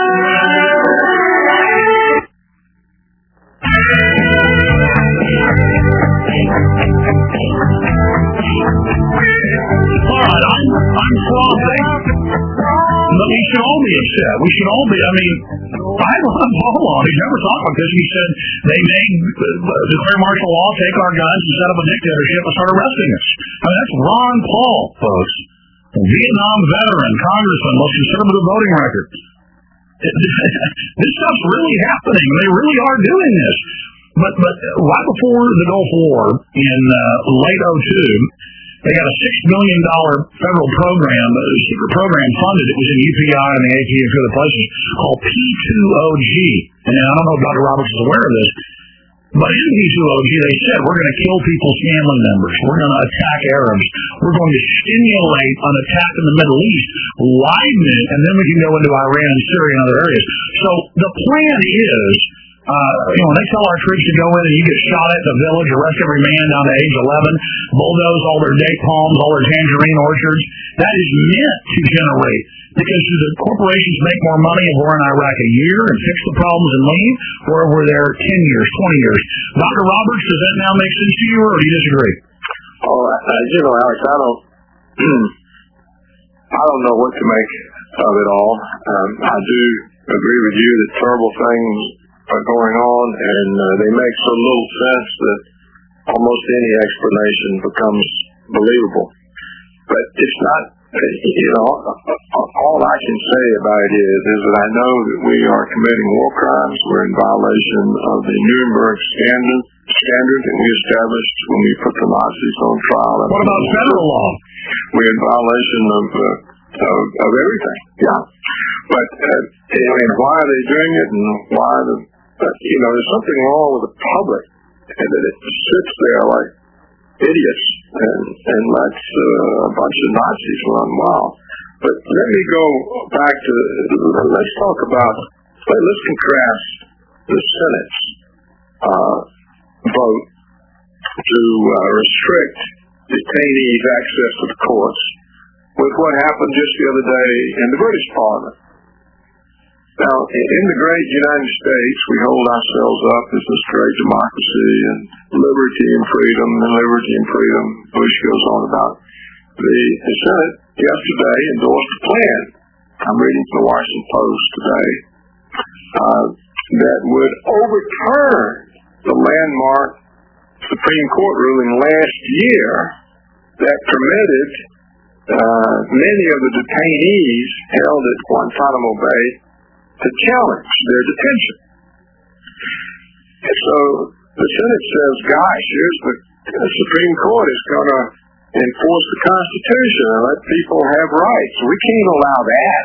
All right, I'm, I'm frothing, but we should all be upset. We should all be, I mean, I have Ron Paul on. He's never talked like this. He said they made uh, declare martial law, take our guns, and set up a dictatorship and start arresting us. I mean, that's Ron Paul, folks. Vietnam veteran, congressman, most conservative voting record. This stuff's really happening. They really are doing this. But but right before the Gulf War in uh, late oh two, they got a six million dollars federal program, a secret program funded. It was in U P I and the A P and a few other places called P two O G. And I don't know if Doctor Roberts is aware of this, but in P two O G they said we're going to kill people's family members. We're going to attack Arabs. We're going to stimulate an attack in the Middle East, widen it, and then we can go into Iran and Syria and other areas. So the plan is, Uh, you know, when they tell our troops to go in and you get shot at the village, arrest every man down to age eleven, bulldoze all their date palms, all their tangerine orchards, that is meant to generate. Because the corporations make more money if we're in Iraq a year and fix the problems and leave, or if we're there ten years, twenty years. Doctor Roberts, does that now make sense to you, or do you disagree? Oh, uh, you know, Alex, I don't, I don't know what to make of it all. Um, I do agree with you that terrible things are going on, and uh, they make so little sense that almost any explanation becomes believable. But it's not, you know, all I can say about it is, is that I know that we are committing war crimes. We're in violation of the Nuremberg standard, standard that we established when we put the Nazis on trial. What about federal law? We're in violation of, uh, of, of everything, yeah. But, uh, I mean, why are they doing it, and why the But, you know, there's something wrong with the public, and that it sits there like idiots and, and lets uh, a bunch of Nazis run wild. But let me go back to, let's talk about, let's contrast the Senate's uh, vote to uh, restrict detainees' access to the courts with what happened just the other day in the British Parliament. Now, in the great United States, we hold ourselves up as this great democracy and liberty and freedom and liberty and freedom. Bush goes on about. The, the Senate yesterday endorsed a plan, I'm reading from the Washington Post today, uh, that would overturn the landmark Supreme Court ruling last year that permitted uh, many of the detainees held at Guantanamo Bay to challenge their detention. And so the Senate says, gosh, here's the, the Supreme Court is going to enforce the Constitution and let people have rights. We can't allow that.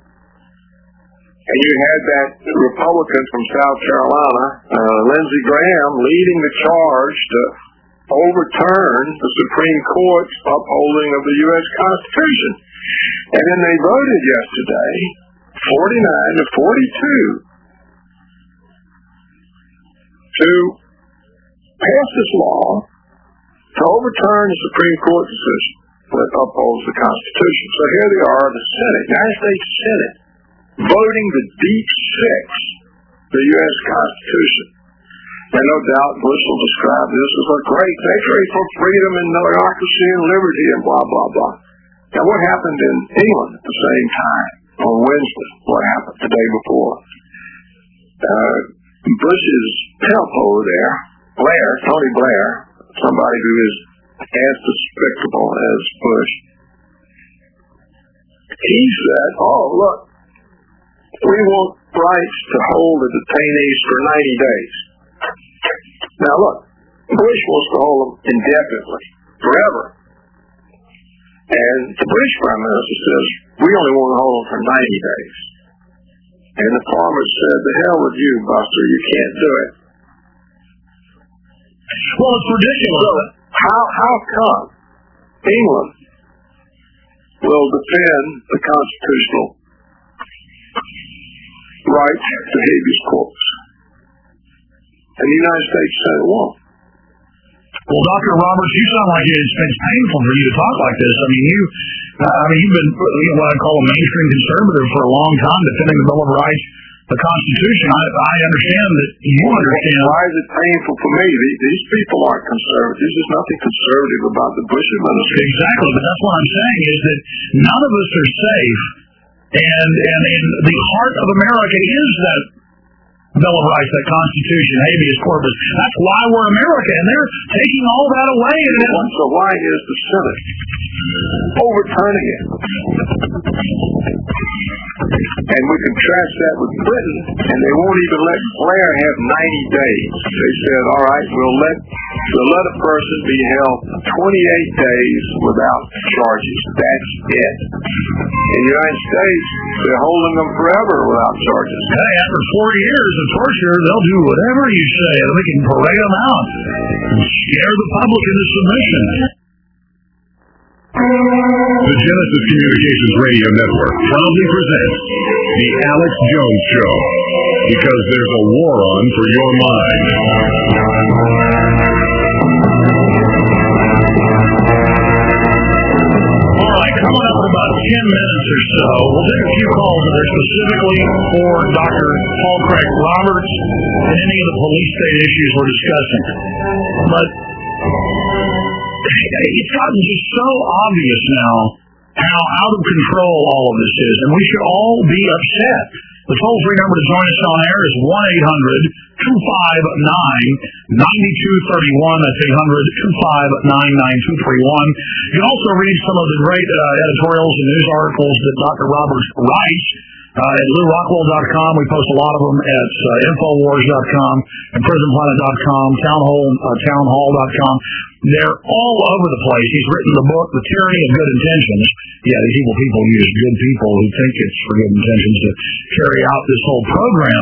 And you had that Republican from South Carolina, uh, Lindsey Graham, leading the charge to overturn the Supreme Court's upholding of the U S Constitution. And then they voted yesterday forty-nine to forty-two to pass this law to overturn the Supreme Court decision that upholds the Constitution. So here they are, the Senate, United States Senate, voting to deep six the U S Constitution. And no doubt Bush will describe this as a great victory for freedom and democracy and liberty and blah, blah, blah. Now what happened in England at the same time? On Wednesday, what happened the day before? Uh, Bush's pimp over there, Blair, Tony Blair, somebody who is as despicable as Bush, he said, oh, look, we want rights to hold the detainees for ninety days. Now, look, Bush wants to hold them indefinitely, forever. And the British Prime Minister says, we only want to hold them for ninety days. And the farmers said, the hell with you, Buster, you can't do it. Well, it's ridiculous. So, how, how come England will defend the constitutional right to habeas corpus? And the United States said it won't. Well, Doctor Roberts, you sound like it's been painful for you to talk like this. I mean, you, uh, I mean, you've been you know, what I call a mainstream conservative for a long time, defending the Bill of Rights, the Constitution. I, I understand that you understand. Why is it painful for me? These people aren't conservatives. There's nothing conservative about the Bush administration. Exactly, but that's what I'm saying is that none of us are safe, and and in the heart of America is that Bill of Rights, that Constitution, habeas corpus. That's why we're America, and they're taking all that away. And so why is the Senate overturning it? And we contrast that with Britain, and they won't even let Blair have ninety days. They said, all right, we'll let we'll let a person be held twenty-eight days without charges. That's it. In the United States, they're holding them forever without charges. Hey, after forty years of torture, they'll do whatever you say. They can parade them out and scare the public into submission. The Genesis Communications Radio Network proudly presents The Alex Jones Show, because there's a war on for your mind. All right, coming up in about ten minutes or so, we'll take a few calls that are specifically for Doctor Paul Craig Roberts and any of the police state issues we're discussing. But it's gotten just so obvious now how out of control all of this is, and we should all be upset. The toll-free number to join us on air is one eight hundred two five nine nine two three one. That's eight hundred two five nine nine two three one. You can also read some of the great uh, editorials and news articles that Doctor Roberts writes uh, at lou rockwell dot com. We post a lot of them at uh, infowars dot com and prison planet dot com, townhall, uh, townhall dot com. They're all over the place. He's written the book, The Tyranny of Good Intentions. Yeah, these evil people use good people who think it's for good intentions to carry out this whole program.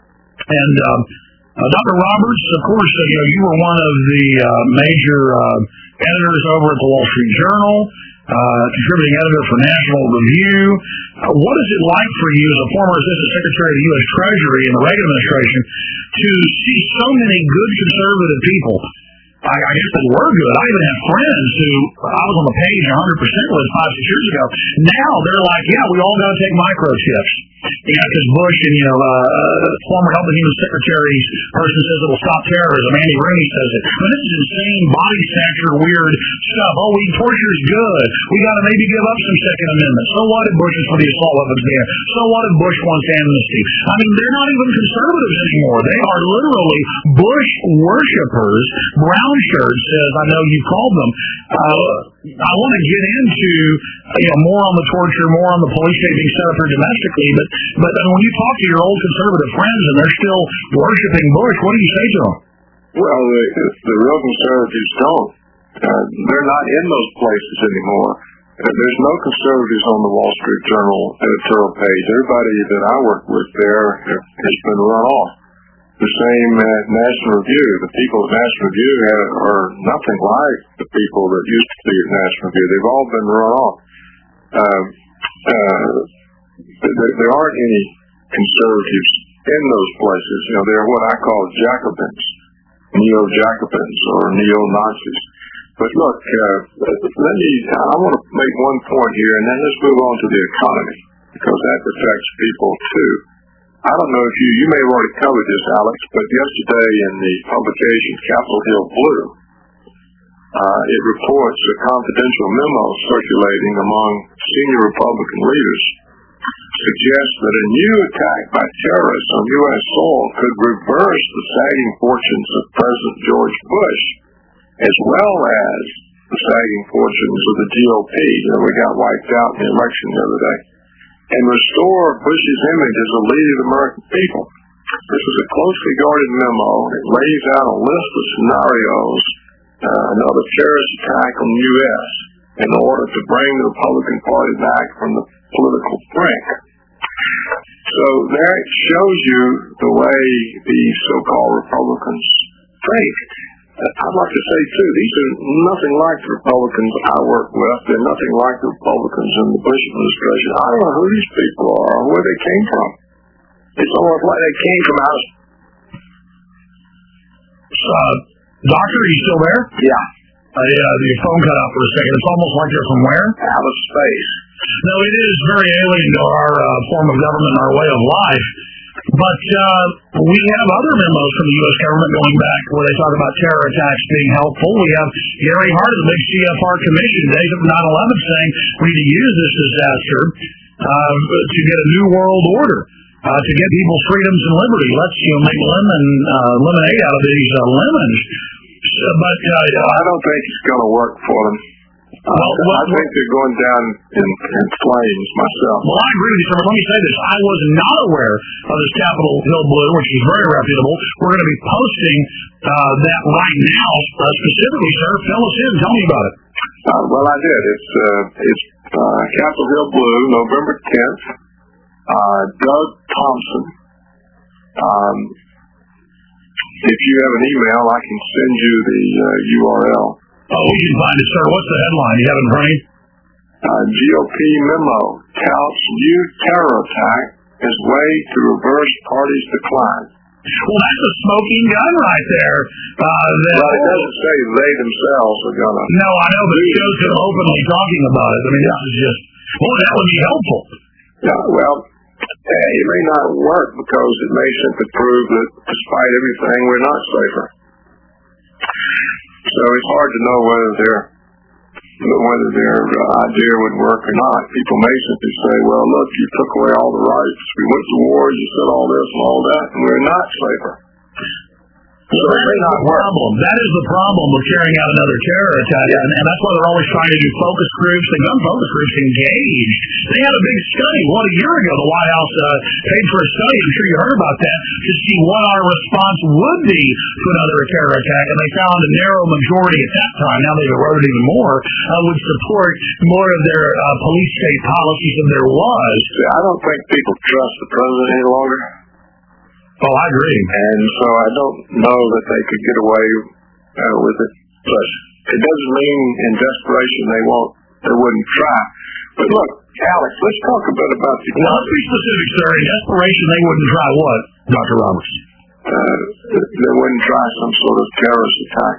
And um, uh, Doctor Roberts, of course, uh, you know, you were one of the uh, major uh, editors over at the Wall Street Journal, uh, contributing editor for National Review. Uh, what is it like for you as a former Assistant Secretary of the U S Treasury in the Reagan administration to see so many good conservative people? I, I guess they were good. I even have friends who I was on the page one hundred percent with five, six years ago. Now they're like, yeah, we all got to take microchips. Yeah, because Bush and, you know, uh, former Health and Human Secretary's person says it will stop terrorism. Andy Rooney says it. I mean, this is insane body snatcher, weird stuff. Oh, we torture is good. We got to maybe give up some Second Amendment. So what if Bush is for the assault weapons ban? So what if Bush wants amnesty? I mean, they're not even conservatives anymore. They are literally Bush worshipers. Brown Shirt says, I know you called them. Uh, I want to get into you know more on the torture, more on the police state being set up here domestically, but but when you talk to your old conservative friends and they're still worshiping Bush, what do you say to them? Well, the, the real conservatives don't. Uh, they're not in those places anymore. Uh, there's no conservatives on the Wall Street Journal editorial page. Everybody that I work with there has been run off. The same at National Review. The people at National Review have, are nothing like the people that used to be at National Review. They've all been run off. Uh, uh, there, there aren't any conservatives in those places. You know, they're what I call Jacobins, neo-Jacobins or neo-Nazis. But look, uh, let me, I want to make one point here, and then let's move on to the economy, because that affects people too. I don't know if you, you may have already covered this, Alex, but yesterday in the publication Capitol Hill Blue, uh, it reports a confidential memo circulating among senior Republican leaders suggests that a new attack by terrorists on U S soil could reverse the sagging fortunes of President George Bush, as well as the sagging fortunes of the G O P. You know, we got wiped out in the election the other day. And restore Bush's image as a leader of the American people. This is a closely guarded memo. It lays out a list of scenarios, uh, another terrorist attack on the U S in order to bring the Republican Party back from the political brink. So there it shows you the way the so-called Republicans think. I'd like to say, too, these are nothing like the Republicans I work with. They're nothing like the Republicans in the Bush administration. I don't know who these people are or where they came from. It's almost like they came from out of... Uh, doctor, are you still there? Yeah. Uh, yeah, your phone cut out for a second. It's almost like you're from where? Out of space. No, it is very alien to our uh, form of government and our way of life. But uh, we have other memos from the U S government going back where they talk about terror attacks being helpful. We have Gary Hart of the big C F R commission days of nine eleven saying we need to use this disaster uh, to get a new world order, uh, to get people's freedoms and liberty. Let's you know, make lemon uh, lemonade out of these uh, lemons. So, but uh, I don't think it's going to work for them. Uh, well, well, I think they're going down in, in flames myself. Well, I agree with you, sir. Let me say this. I was not aware of this Capitol Hill Blue, which is very reputable. We're going to be posting uh, that right now, uh, specifically, sir. Fill us in. Tell me about it. Uh, well, I did. It's uh, it's uh, Capitol Hill Blue, November tenth. Uh, Doug Thompson. Um, if you have an email, I can send you the uh, U R L. Oh, we can find it, sir. What's the headline? You have it in front of you? Uh, G O P memo touts new terror attack as way to reverse party's decline. Well, that's a smoking gun right there. Uh, that, well, it doesn't say they themselves are going to. No, I know, but it shows them openly talking about it. I mean, this is just, well, that would be helpful. Yeah, well, uh, it may not work because it may simply prove that despite everything, we're not safer. So it's hard to know whether their whether their uh, idea would work or not. People may simply say, well, look, you took away all the rights. We went to war, you said all this and all that, and we're not safer. So well, it may not work. Problem. That is the problem with carrying out another terror attack, yeah. and, and that's why they're always trying to do focus groups. The gun focus groups engaged. They had a big study, what, a year ago, the White House uh, paid for a study, I'm sure you heard about that, to see what our response would be to another terror attack, and they found a narrow majority at that time, now they've eroded even more, uh, would support more of their uh, police state policies than there was. See, I don't think people trust the president any longer. Oh, I agree. And so I don't know that they could get away uh, with it. But it doesn't mean in desperation they won't, they wouldn't try. But look, Alex, let's talk a bit about the... Well, let's be specific, sir. In desperation, they wouldn't try what, Doctor Roberts? Uh, they wouldn't try some sort of terrorist attack.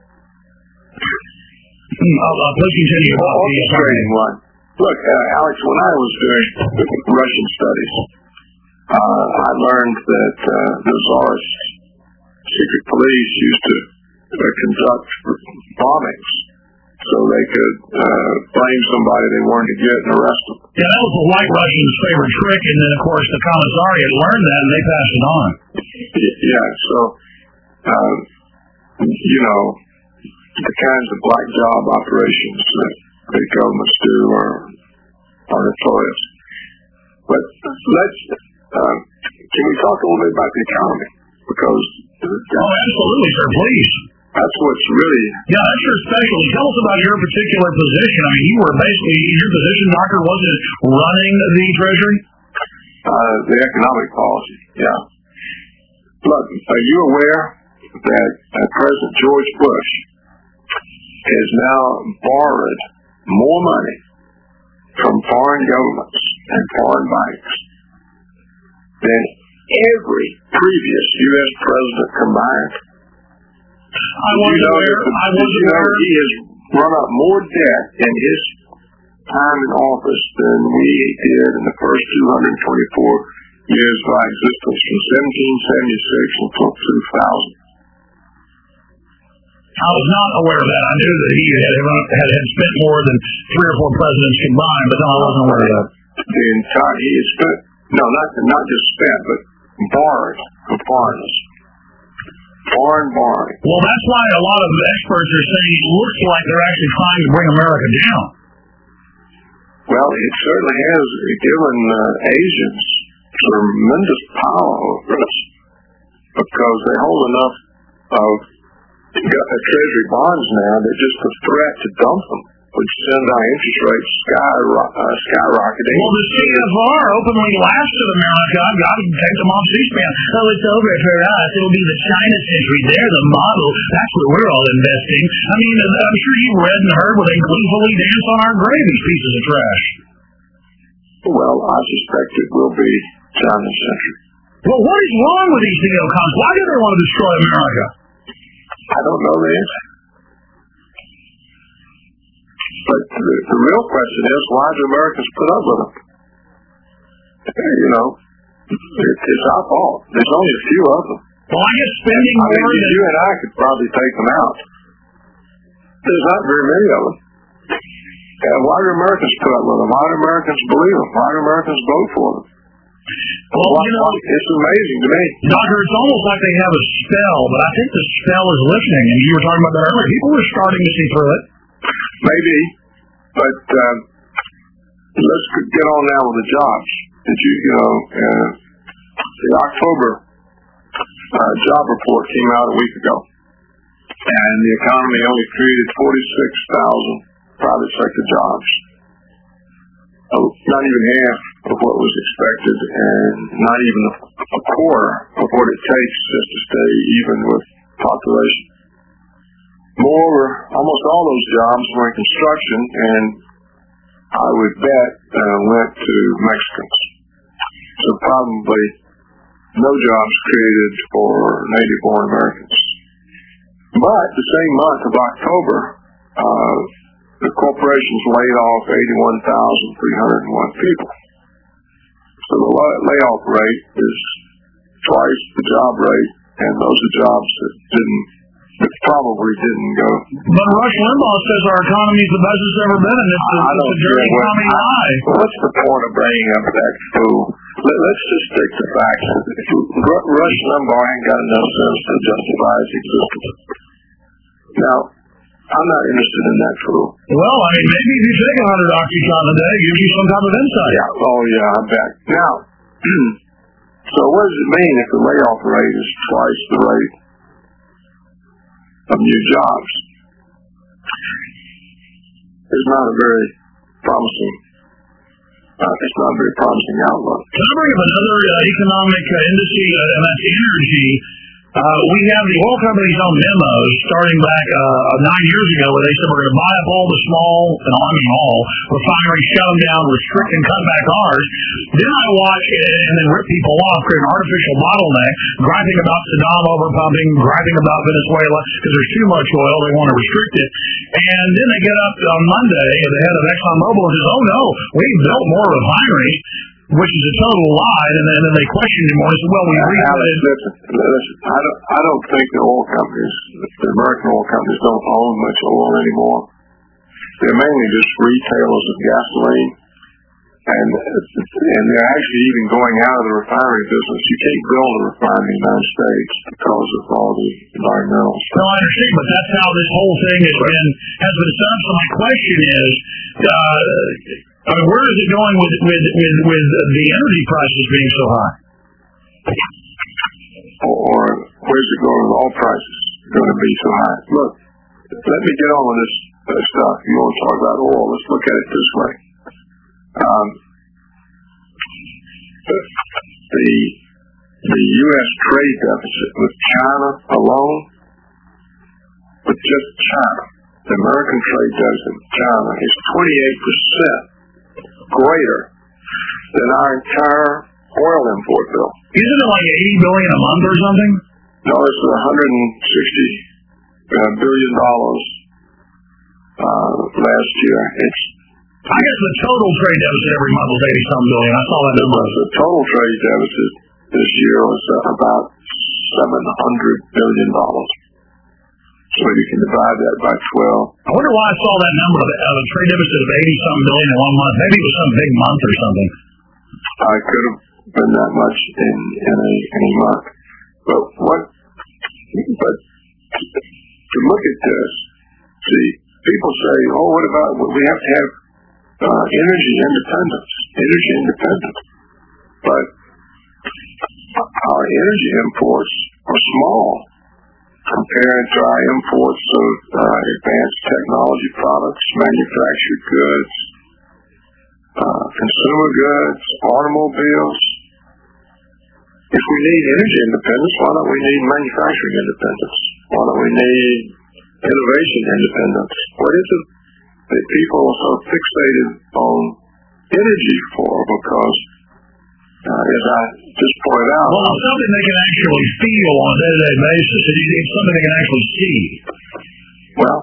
Hmm, uh, uh, please continue about the... Orchestrating one. Look, uh, Alex, when I was doing Russian studies, Uh, I learned that uh, the Tsar's secret police used to uh, conduct bombings so they could uh, blame somebody they wanted to get and arrest them. Yeah, that was the White Russians' favorite trick, and then, of course, the Commissariat learned that, and they passed it on. Yeah, so, uh, you know, the kinds of black job operations that the governments do are, are notorious. But let's... Uh, can we talk a little bit about the economy? Because oh, absolutely, sir. Please. That's what's really... Yeah, that's your specialty. Tell us about your particular position. I mean, you were basically, in your position, Doctor, was it running the Treasury? Uh, the economic policy, yeah. Look, are you aware that uh, President George Bush has now borrowed more money from foreign governments and foreign banks than every previous U S president combined? I was aware. I was aware. He has run up more debt in his time in office than we did in the first two hundred twenty-four years of our existence, from seventeen seventy-six until two thousand. I was not aware of that. I knew that he had, had, had spent more than three or four presidents combined, but no, I wasn't aware of that. The entire, he has spent, no, not, not just spent, but borrowed from foreigners. foreign borrowing. Well, that's why a lot of experts are saying it looks like they're actually trying to bring America down. Well, it certainly has given uh, Asians tremendous power over us because they hold enough of treasury bonds now that just the threat to dump them would send our interest rates sky, uh, skyrocketing. Well, the C F R openly laughs at America. I've got to take them off C-SPAN. Oh, it's over for us. It'll be the China century. They're the model. That's where we're all investing. I mean, I'm sure you've read and heard where they gleefully dance on our grave, these pieces of trash. Well, I suspect it will be China century. Well, what is wrong with these neocons? Why do they want to destroy America? I don't know the answer. But the, the real question is, why do Americans put up with them? You know, it, it's our fault. There's only a few of them. Well, I guess spending I more mean, than... you and I could probably take them out. There's not very many of them. And why do Americans put up with them? Why do Americans believe them? Why do Americans vote for them? Well, why, you know, it's amazing to me. Doctor, it's almost like they have a spell, but I think the spell is lifting. And you were talking about that earlier. People are starting to see through it. Maybe, but uh, let's get on now with the jobs. Did you, you know, uh, the October uh, job report came out a week ago, and the economy only created forty-six thousand private sector jobs. Oh, not even half of what was expected, and not even a, a quarter of what it takes just to stay even with population. Moreover, almost all those jobs were in construction, and I would bet uh, went to Mexicans. So probably no jobs created for native-born Americans. But the same month of October, uh, the corporations laid off eighty-one thousand three hundred one people. So the layoff rate is twice the job rate, and those are jobs that didn't, that probably didn't go. But Rush Limbaugh says our economy is the best it's ever been, and it's, a, it's a dirty economy lie. What's the point of bringing up that fool? Let, let's just stick to facts. Rush Limbaugh ain't got enough sense to justify his existence. Now, I'm not interested in that fool. Well, I mean, maybe if you take one hundred Oxycontin a day, it gives you some type of insight. Yeah. Oh, yeah, I bet. Now, so what does it mean if the layoff rate is twice the rate of new jobs? It's not a very promising, uh, it's not a very promising outlook. Can I bring up another uh, economic uh, industry, uh, and that's energy? Uh, we have the oil companies on memos starting back uh, nine years ago where they said we're going to buy up all the small, and I mean all, refineries, shut them down, restrict and cut back ours. Then I watch and then rip people off, create an artificial bottleneck, griping about Saddam overpumping, griping about Venezuela because there's too much oil, they want to restrict it. And then they get up on Monday, the head of ExxonMobil, and says, oh no, we've built more refineries, which is a total lie, and then, and then they question him more and say, well, we uh, read Alex, listen, listen, I don't, I don't think the oil companies, the American oil companies don't own much oil anymore. They're mainly just retailers of gasoline, and and they're actually even going out of the refinery business. You can't build a refinery in the United States because of all the environmental stuff. No, I understand, but that's how this whole thing has been, has been set up. So my question is, uh, I mean, where is it going with with with, with the energy prices being so high? Or, or where's it going with all prices going to be so high? Look, let me get on with this uh, stuff. You want to talk about oil? Let's look at it this way. Um, the the U S trade deficit with China alone, with just China, the American trade deficit with China is twenty-eight percent greater than our entire oil import bill. Isn't it like eighty billion a month or something? No, it's one hundred sixty uh, billion dollars uh, last year. It's I guess the total trade deficit every month was eighty some billion. I saw that number. The total trade deficit this year was uh, about seven hundred billion dollars. So you can divide that by twelve. I wonder why I saw that number of uh, a trade deficit of eighty some billion in one month. Maybe it was some big month or something. I could have been that much in in a, in a month. But what but to look at this, see, people say, oh, what about, we have to have uh, energy independence, energy independence. But our energy imports are small compared to our imports of uh, advanced technology products, manufactured goods, uh, consumer goods, automobiles. If we need energy independence, why don't we need manufacturing independence? Why don't we need innovation independence? What is it that people are so fixated on energy for? Because, uh, as I just pointed out... Well, it's something they can actually feel on a day-to-day basis. It's something they can actually see. Well,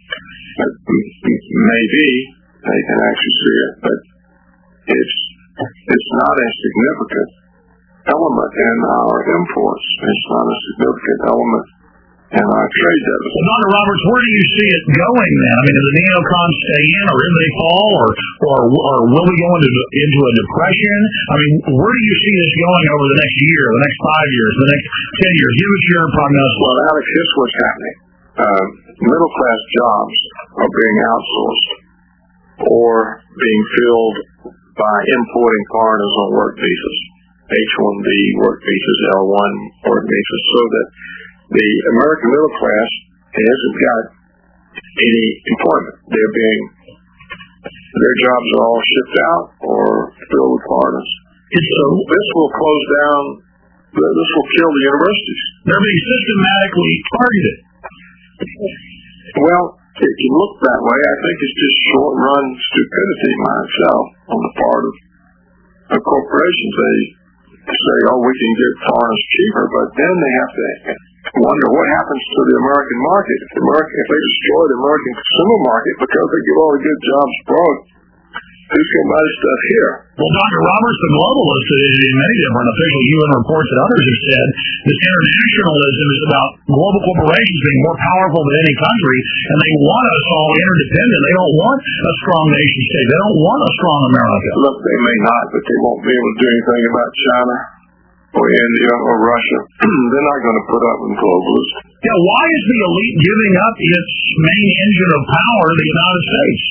maybe they can actually see it, but it's it's not a significant element in our imports. It's not a significant element in our trade deficit. Well, Doctor Roberts, where do you see it going then? I mean, do the neocons stay in, or do they fall, or or, or will we go into, into a depression? I mean, where do you see this going over the next year, the next five years, the next ten years? Give us your prognosis. Well, Alex, here's what's happening. Uh, middle-class jobs are being outsourced or being filled by importing foreigners on work visas, H one B work visas, L one work visas, so that the American middle class hasn't got any employment. They're being, their jobs are all shipped out or filled with foreigners. So this will close down, this will kill the universities. They're being systematically targeted. Well, if you look that way, I think it's just short-run stupidity myself on the part of, of corporations. They say, oh, we can get foreigners cheaper, but then they have to wonder what happens to the American market. If, the American, if they destroy the American consumer market because they give all the good jobs abroad, who's going to buy the stuff here? Well, Doctor Roberts, the globalist, in many different official U N reports that others have said, this internationalism is about global corporations being more powerful than any country, and they want us all interdependent. They don't want a strong nation state. They don't want a strong America. Look, they may not, but they won't be able to do anything about China or India or Russia. They're not going to put up with globalists. Yeah, why is the elite giving up its main engine of power, the United States?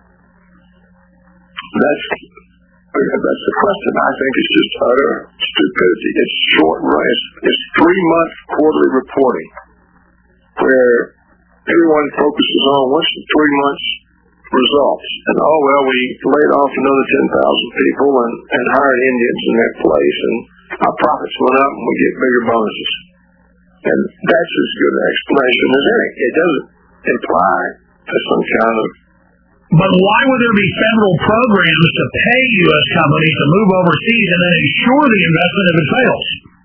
That's that's the question. I think it's just utter stupidity. It's short run. It's, it's three month quarterly reporting where everyone focuses on what's the three months results. And oh well, we laid off another ten thousand people and, and hired Indians in their place, and our profits went up and we get bigger bonuses. And that's as good an explanation as any. It doesn't imply to some kind of... But why would there be federal programs to pay U S companies to move overseas and then ensure the investment if it fails?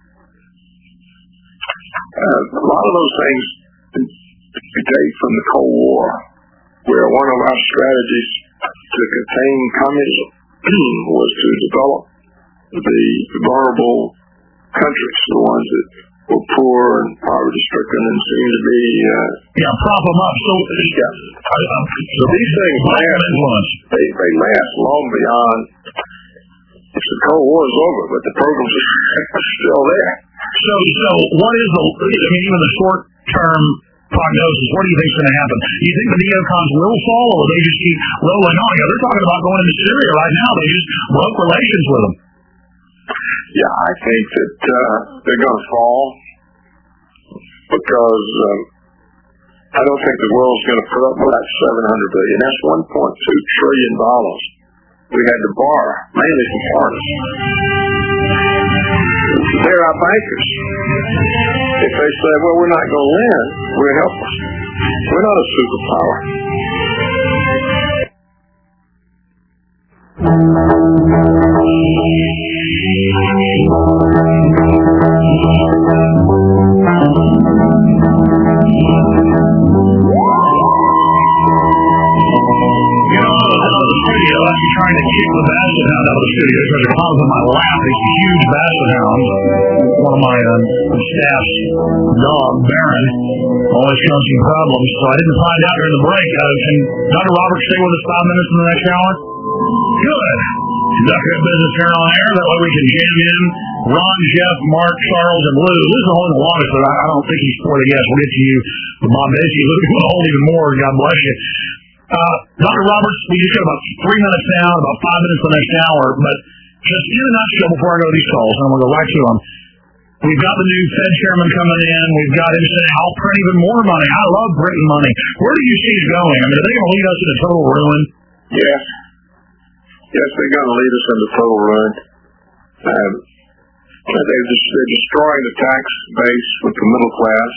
Uh, a lot of those things date from the Cold War, where one of our strategies to contain communism was to develop the vulnerable countries, the ones that were poor and poverty-stricken and seem to be... Uh, yeah, prop them up. So, yeah. Uh, so these things last, they, they last long beyond... The Cold War is over, but the programs are still there. So, so what is the... I mean, even the short-term prognosis, what do you think is going to happen? Do you think the neocons will fall, or they just keep rolling on? Yeah, they're talking about going into Syria right now. They just broke relations with them. Yeah, I think that uh, they're going to fall because um, I don't think the world's going to put up with that seven hundred billion dollars. That's one point two trillion dollars we had to borrow, mainly from foreigners. They're our bankers. If they say, well, we're not going to lend, we're helpless. We're not a superpower. Studio, I'm trying to kick the basset hound out of the studio because it comes on my lap. It's a huge basset hound. One of my uh, staff's dog, Baron, always causing problems. So I didn't find out during the break. Uh, can Doctor Roberts stay with us five minutes in the next hour? Good. Conduct our business here on air. That way we can jam in Ron, Jeff, Mark, Charles, and Lou. Lou's holding the longest, but I, I don't think he's for the guest. We'll get to you. But Bob Dacey, Lou, you want to hold even more. God bless you. Uh, Doctor Roberts, we just got about three minutes now, about five minutes the next hour, but just in a nutshell before I go to these calls, and I'm going to go right to them. We've got the new Fed chairman coming in. We've got him saying, I'll print even more money. I love printing money. Where do you see it going? I mean, are they going to lead us into total ruin? Yes. Yes, they're going to lead us into total ruin. Um, they're, just, they're destroying the tax base with the middle class.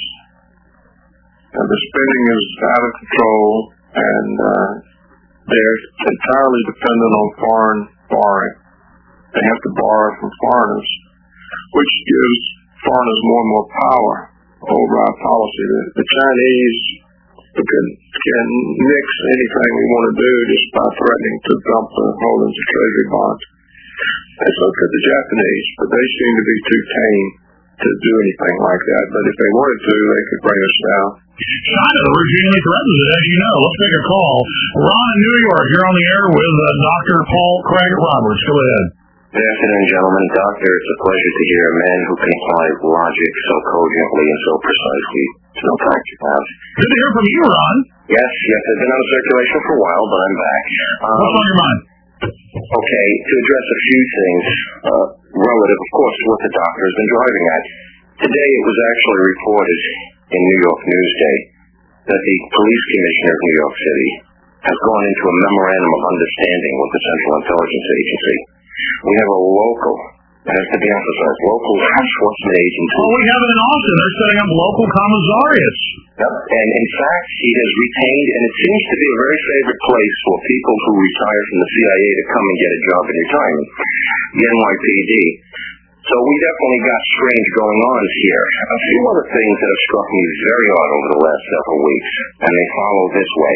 Uh, the spending is out of control, and uh, they're entirely dependent on foreign borrowing. They have to borrow from foreigners, which gives foreigners more and more power over our policy. The, the Chinese can, can mix anything we want to do just by threatening to dump the holdings of treasury bonds. And so could the Japanese, but they seem to be too tame to do anything like that. But if they wanted to, they could bring us down. China routinely threatens it, as you know. Let's take a call. Ron in New York, you're on the air with uh, Doctor Paul Craig Roberts. Go ahead. Good afternoon, gentlemen. Doctor, it's a pleasure to hear a man who can apply logic so cogently and so precisely to the facts you have. Good to hear from you, Ron. Yes, yes, I've been out of circulation for a while, but I'm back. Um, What's on your mind? Okay, to address a few things uh, relative, of course, to what the doctor has been driving at. Today it was actually reported in New York Newsday that the police commissioner of New York City has gone into a memorandum of understanding with the Central Intelligence Agency. We have a local, it has to be emphasized, local law enforcement agency. Oh, we have it in Austin. They're setting up local commissariats. Yep. And in fact, he has retained, and it seems to be a very favorite place for people who retire from the C I A to come and get a job in retirement, the N Y P D. So we definitely got strange going on here. A few other things that have struck me very odd over the last several weeks, and they follow this way.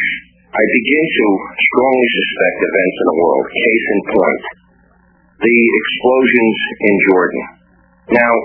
I begin to strongly suspect events in the world. Case in point, the explosions in Jordan. Now,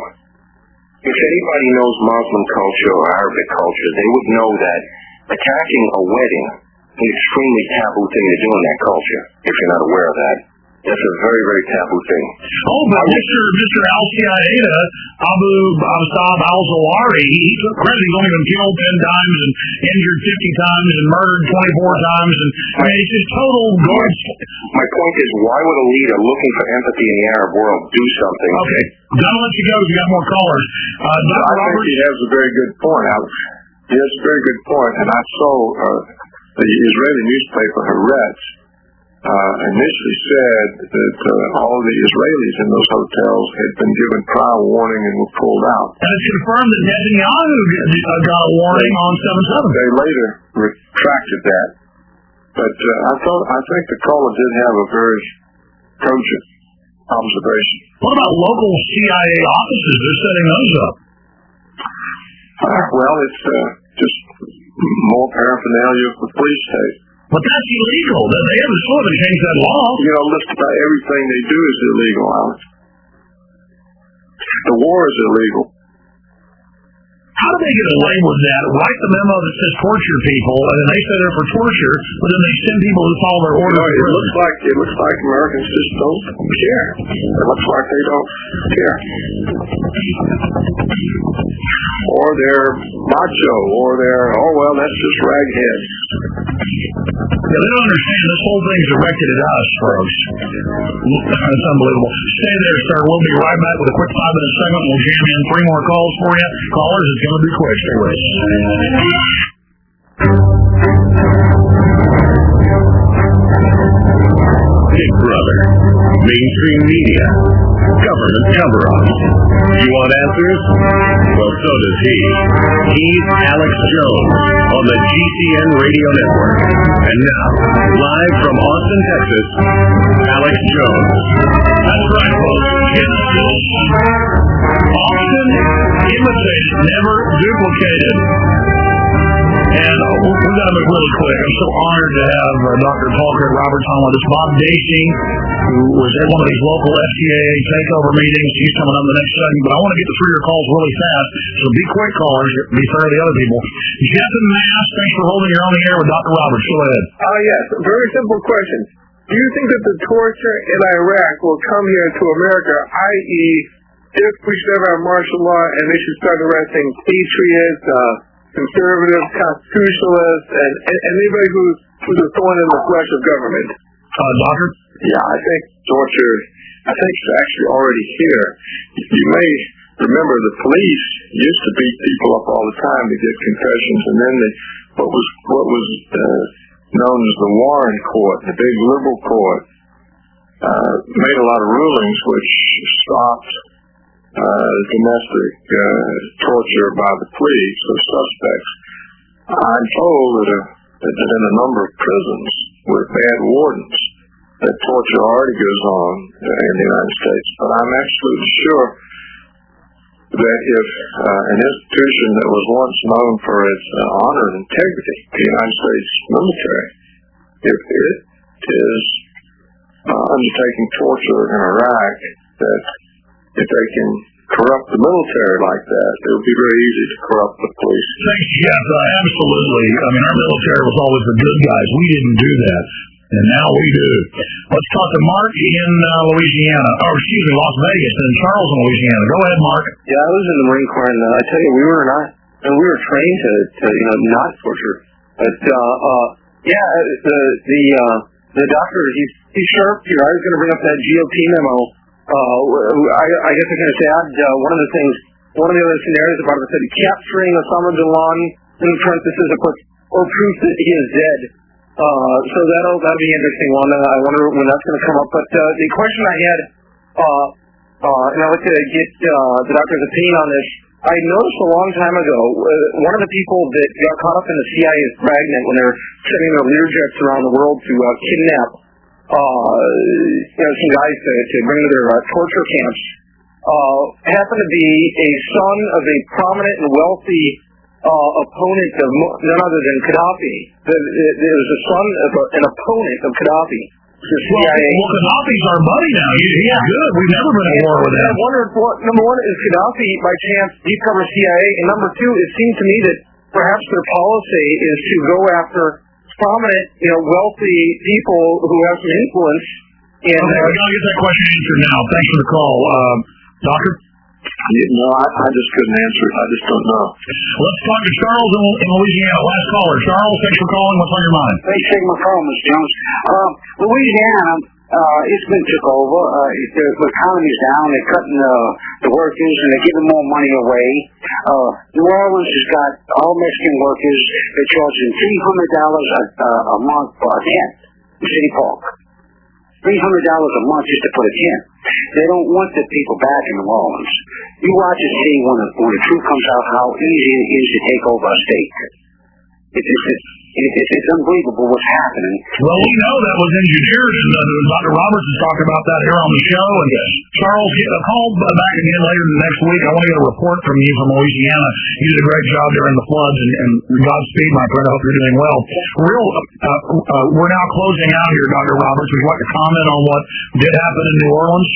if anybody knows Muslim culture or Arabic culture, they would know that attacking a wedding is an extremely taboo thing to do in that culture, if you're not aware of that. That's a very, very taboo thing. Oh, but Mister Mister Al-Qaeda, Abu Absab al-Zawahiri, he took credit. He's only been killed ten times and injured fifty times and murdered twenty-four times. And I mean, it's just total garbage. My point is, why would a leader looking for empathy in the Arab world do something? Okay, gotta let you go. You got more callers. Uh, Doctor I Roberts? think he has a very good point, Alex. He has a very good point, and I saw uh, the Israeli newspaper Haaretz uh, initially said that uh, all the Israelis in those hotels had been given prior warning and were pulled out. And it's confirmed that Netanyahu got a warning on seven seven. They later retracted that. But uh, I thought I think the caller did have a very cogent observation. What about local C I A offices? They're setting those up. Uh, well, it's uh, just more paraphernalia of the police state. But that's illegal. They haven't sort of changed that law. You know, just about everything they do is illegal, Alex. The war is illegal. How do they get away with that? Write the memo that says torture people, and then they say they're for torture, but then they send people who follow their orders. You know, it looks like it looks like Americans just don't care. It looks like they don't care, or they're macho, or they're oh well, that's just raghead. Yeah, they don't understand this whole thing's directed at us, folks. It's unbelievable. Stay there, sir. We'll be right back with a quick five-minute segment. We'll jam in three more calls for you. Callers, it's going to be quick. Stay with us. Big Brother, mainstream media, government cover-ups. You want answers? Well, so does he. He's Alex Jones on the G C N Radio Network. And now, live from Austin, Texas, Alex Jones. That's right, folks. Genesis. Often imitated, never duplicated. And uh, we've got to move really quick. I'm so honored to have uh, Doctor Paul Craig Roberts on with us. Bob Dacey, who was at one of these local F T A A takeover meetings. He's coming up the next segment. But I want to get through your calls really fast. So be quick, callers. Be fair to the other people. Jeff in Mass, thanks for holding your own the air with Doctor Roberts. Go ahead. Ah, uh, yes. Very simple question. Do you think that the torture in Iraq will come here to America, that is if we should ever have martial law and they should start arresting patriots, uh, conservatives, constitutionalists, and, and, and anybody who's, who's a thorn in the flesh of government. Uh, Doctor? Yeah, I think torture, I think it's actually already here. You may remember the police used to beat people up all the time to get confessions, and then they, what was what was uh, known as the Warren Court, the big liberal court, uh, made a lot of rulings which stopped uh, domestic uh, torture by the police of suspects. I'm told that, a, that in a number of prisons with bad wardens, that torture already goes on in the United States. But I'm absolutely sure that if uh, an institution that was once known for its uh, honor and integrity, the United States military, if it is uh, undertaking torture in Iraq, that if they can corrupt the military like that, it would be very easy to corrupt the police. Yes, uh, absolutely. I mean, our military was always the good guys. We didn't do that. And now we do. Let's talk to Mark in uh, Louisiana. Oh, excuse me, Las Vegas and Charles in Louisiana. Go ahead, Mark. Yeah, I was in the Marine Corps, and uh, I tell you, we were not, and we were trained to, to you know, not torture. But uh, uh, yeah, the the uh, the doctor, he's he's sharp here. I was going to bring up that G O P memo. Uh, I, I guess I'm going to say, uh, one of the things, one of the other scenarios about it said capturing Osama bin Laden in parentheses, of course, or proof that he is dead. Uh, so that'll that'll be an interesting one. Uh, I wonder when that's going to come up. But uh, the question I had, uh, uh, and I'd like to get uh, the doctor's opinion on this. I noticed a long time ago, uh, one of the people that got caught up in the C I A's dragnet when they're sending their Learjets around the world to uh, kidnap, uh, you know, some guys to, to bring to their uh, torture camps, uh, happened to be a son of a prominent and wealthy Uh, opponent of none other than Gaddafi. There was a son of a, an opponent of Gaddafi. The C I A. Well, well, Gaddafi's our buddy now. He, he's yeah. good. We've never been at war with him. I wondered, what, number one, is Gaddafi, by chance, do you cover C I A? And number two, it seemed to me that perhaps their policy is to go after prominent, you know, wealthy people who have some influence. In, okay, uh, we're going to get that question answered now. Thanks for the call. Uh, Doctor? No, I, I just couldn't answer it. I just don't know. Let's talk to Charles in, in Louisiana. Last caller. Charles, thanks for calling. What's on your mind? Thanks for taking my call, Mister Jones. Uh, Louisiana, uh, it's been took over. Uh, the, the economy's down. They're cutting uh, the workers, and they're giving more money away. Uh, New Orleans has got all Mexican workers. They're charging three hundred dollars a, uh, a month for a tent in City Park. three hundred dollars a month just to put a tent. They don't want the people back in New Orleans. You watch and see when the, when the truth comes out how easy it is to take over a state. It's, it's, it's, it's, it's unbelievable what's happening. Well, we know that was engineered, and uh, Doctor Roberts is talking about that here on the show. And yes. Charles, get a call back again later next week. I want to get a report from you from Louisiana. You did a great job during the floods, and, and Godspeed, my friend. I hope you're doing well. Real, uh, uh, we're now closing out here, Doctor Roberts. Would you like to comment on what did happen in New Orleans?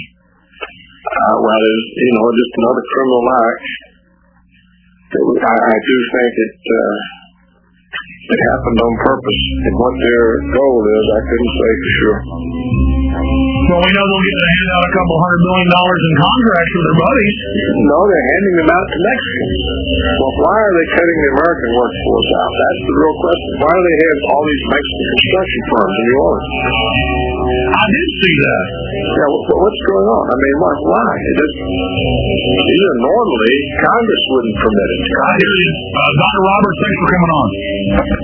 Uh, well, it's, you know, just another criminal act. I, I do think it, uh, it happened on purpose. And what their goal is, I couldn't say for sure. Well, we know they'll get to hand out a couple hundred million dollars in contracts for their buddies. No, they're handing them out to Mexicans. Well, why are they cutting the American workforce out? That's the real question. Why do they have all these Mexican construction firms in New Orleans? I did see that. Yeah, well, what's going on? I mean, why? why? It just, either normally, Congress wouldn't permit it. I hear you. Uh, Doctor Roberts, thanks for coming on.